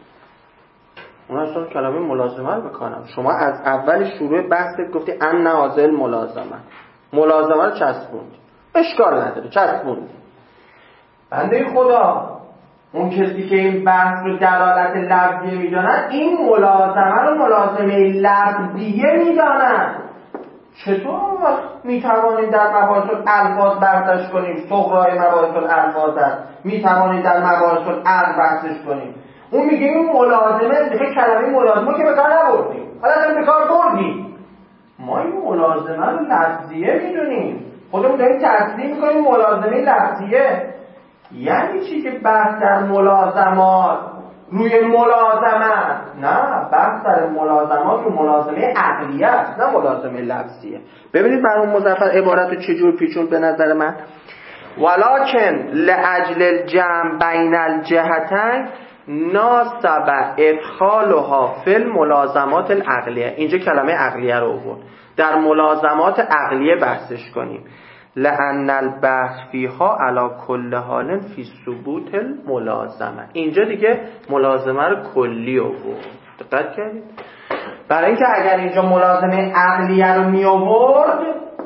اون اصلا کلمه ملازمه رو بکنم. شما از اول شروع بحثت گفتی ان نازل ملازمه، ملازمه رو چسبوندی، اشکال نداره چسبوندی. بنده خدا اون کسی که این بحث رو دلالت لفظیه میداند این ملازمه رو ملازمه لفظیه میداند. چطور میتوانیم در مباحث الفاظ بحثش کنیم؟ صغرای مباحث الفاظ است، میتوانیم در مباحث الفاظ بحثش کنیم. اون میگه این ملازمه، دیگه کلمه ملازمه که به کار نبردیم، حالا اصلا به کار بردیم. ما این ملازمه رو لفظیه میدونیم، خودمون داریم تصدیق میکنیم ملازمه لفظیه. یعنی چی که بحث در ملازمات روی ملازمه؟ نه، بحث در ملازمات رو ملازمه عقلیه است، نه ملازمه لفظیه. ببینید مرحوم مظفر عبارت رو چجور پیچوند به نظر من. ولکن لاجل الجمع بین الجهتین ناسب ادخالها فی الملازمات العقلیه. اینجا کلمه عقلیه رو آورد، در ملازمات عقلیه بحثش کنیم. لأن البحث فیها علی کل حال فی ثبوت الملازمه. اینجا دیگه ملازمه رو کلی آورد. دقت کردید؟ برای اینکه اگر اینجا ملازمه عقلیه رو می آورد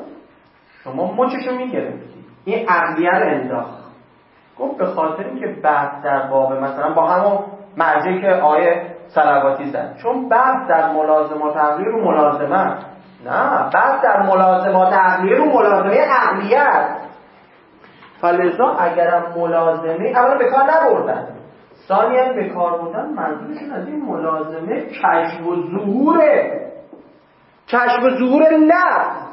شما مچشو می گرفتید، این عقلیه رو انداخت. گفت به خاطر اینکه بحث در باب مثلا با همون مرجعی که آیه صلواتی زد، چون بحث در ملازمات عقلیه رو ملازمه، نه، بحث در ملازمات عقلیه رو ملازمه عقلیه است. فلذا اگرم ملازمه اولا به کار نبردن، ثانیاً به کار بردن منظورشون از این ملازمه کشف و ظهوره، کشف و ظهور لفظ.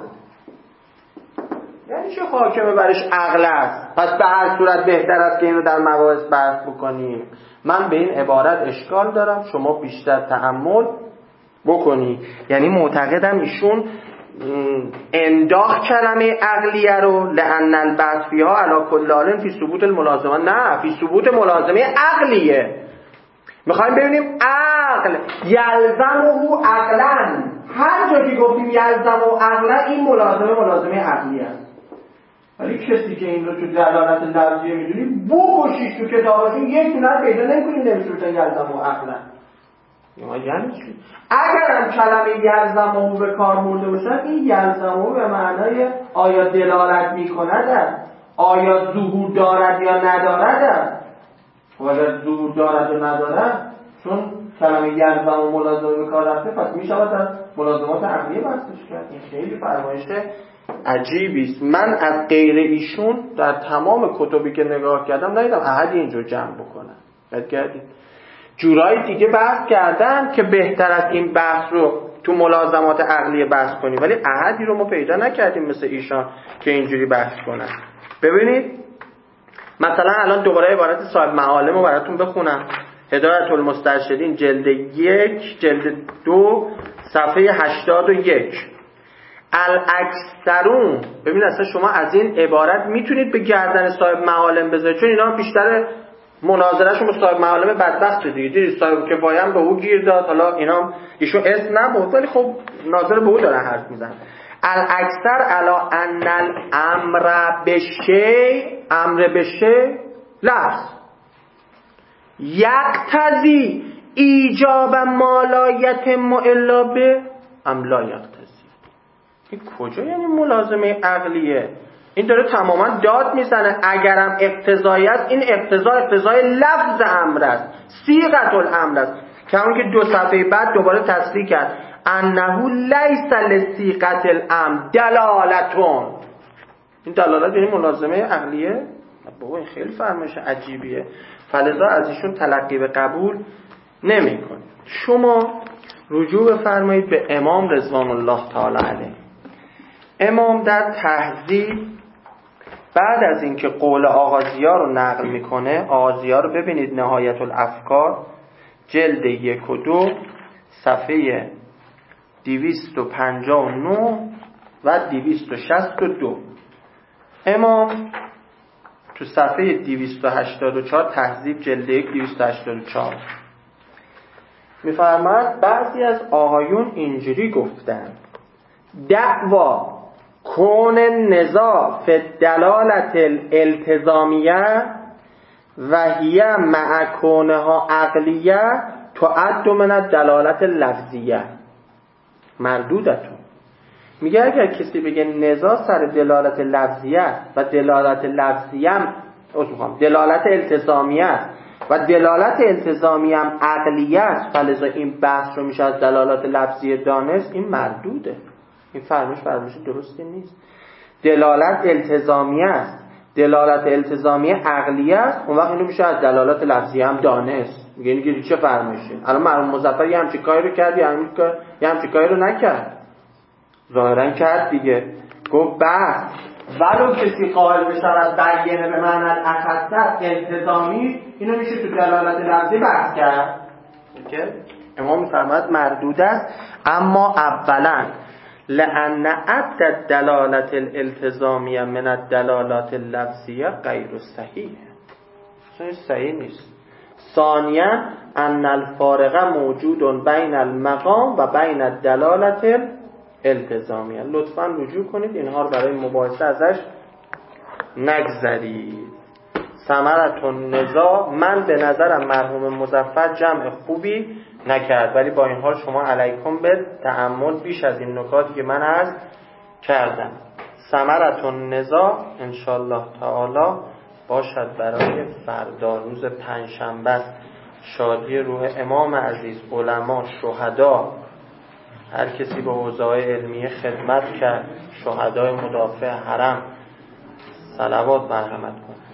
یعنی چه حاکمه برش عقل است؟ پس به هر صورت بهتر است که اینو در مباحث بحث بکنیم. من به این عبارت اشکال دارم، شما بیشتر تأمل بکنی. یعنی معتقدم ایشون انداخت کلمه عقلیه رو لأن البحث فیها علی کل حال فی ثبوت الملازمه. نه، فی ثبوت ملازمه عقلیه. میخوایم ببینیم عقل یلزمه عقلا. هر جا که گفتیم یلزمه عقلا این ملازمه ملازمه عقلیه است. ولی کسی که این رو تو دلالت لفظیه میدونی بکشیش تو کتابشون یک دونه پیدا نمی‌کنیم نمیشه بگن یلزمه عقلا. یعنی چی؟ اگر هم کلمه یلزمه به کار برده باشن، این یلزمه به معنای آیا دلالت میکند، آیا ظهور دارد یا ندارد. و اگر ظهور دارد یا ندارد، چون کلمه یلزمه ملازمه به کار رفته، پس میشود از ملازمات عقلیه بحثش کرد. این خیلی فرمایش عجیبی است. من از غیر ایشون در تمام کتبی که نگاه کردم ندیدم احدی اینجور جمع بکنه. بد کردید. جورای دیگه بحث کردن که بهتر از این بحث رو تو ملازمات عقلیه بحث کنیم، ولی احدی رو ما پیدا نکردیم مثل ایشان که اینجوری بحث کنن. ببینید مثلا الان دوباره عبارت صاحب معالم رو براتون بخونم. هدایت المسترشدین جلد یک، جلد دو، صفحه هشتاد و یک. الاکثرون، ببین اصلا شما از این عبارت میتونید به گردن صاحب معالم بذارید، چون اینا بیشتر مناظرهشون با صاحب معالم بدبخت دیگه. دیدید صاحب که بایم به او گیر داد، حالا اینا ایشون اسم نبود ولی خب ناظر به او دارن حرف میزنن. الاکثر علا ان الامر بشی، امر بشی لفظ یقتضی ایجاب ما لا یتم الا به ام لا یقتضی. این کجا یعنی ملازمه عقلیه؟ این داره تماما داد میزنه. اگرم اقتضایی است، این اقتضا اقتضای لفظ امر است، صیغه الامر است، که همون که دو صفحه بعد دوباره تصریح کرد انه لیس لصیغه الامر دلالتون. این دلالت یعنی ملازمه عقلیه؟ بابا این خیلی فرمایش عجیبیه. فلذا از ایشون تلقی به قبول نمی کنید. شما رجوع بفرمایید به امام رضوان الله تعالی علیه. امام در تهذیب بعد از اینکه قول آغازی‌ها رو نقل میکنه، آغازی‌ها رو ببینید نهایت الافکار جلد یک و دو صفحه دویست و پنجاه و نه و دویست و شصت و دو. امام تو صفحه دویست و هشتاد و چهار تهذیب جلد یک دویست و هشتاد و چهار میفرماید بعضی از آقایون اینجوری گفتن: دعوا کون نزاع فی دلالت الالتزامیه و هی مع کونها عقلیه تعد من الدلالت اللفظیه مردودتون. میگه اگر کسی بگه نزاع سر دلالت لفظیه و دلالت لفظیه هم دلالت التزامیه و دلالت التزامیه هم عقلیه است، فلذا این بحث رو میشه از دلالات لفظیه دانست، این مردوده. این فرمایش فرمایش درستی نیست. دلالت التزامیه است، دلالت التزامیه عقلیه است، اون وقت اینو میشه از دلالات لفظیه هم دانست. میگه این چه فرمایشه؟ الان مرحوم مظفر یه همچین کاری رو کرد یا یه همچین کاری رو نکرد؟ ظاهرا کرد دیگه. گفت بحث ولو کسی قائل بشود بیانه به معنی الاخص التزامی، اینو میشه تو دلالت لفظی بحث کرد که امام میفرماید مردود است. اما اولا لأن عد الدلالت الالتزامیه من الدلالات اللفظیه غیر صحیح، صحیح نیست. ثانیا ان الفارقه موجود بین المقام و بین الدلالت التزامیه. لطفاً رجوع کنید، اینها رو برای مباحثه ازش نگذرید. ثمرة النزاع، من به نظرم مرحوم مظفر جمع خوبی نکرد، ولی با این حال شما علیکم به تأمل بیش از این نکاتی که من عرض کردم. ثمرة النزاع انشالله تعالی باشد برای فردا روز پنجشنبه. شادی روح امام عزیز، علما، شهدا، هر کسی به حوزه‌های علمیه خدمت کرد، شهدای مدافع حرم، صلوات مرحمت کن.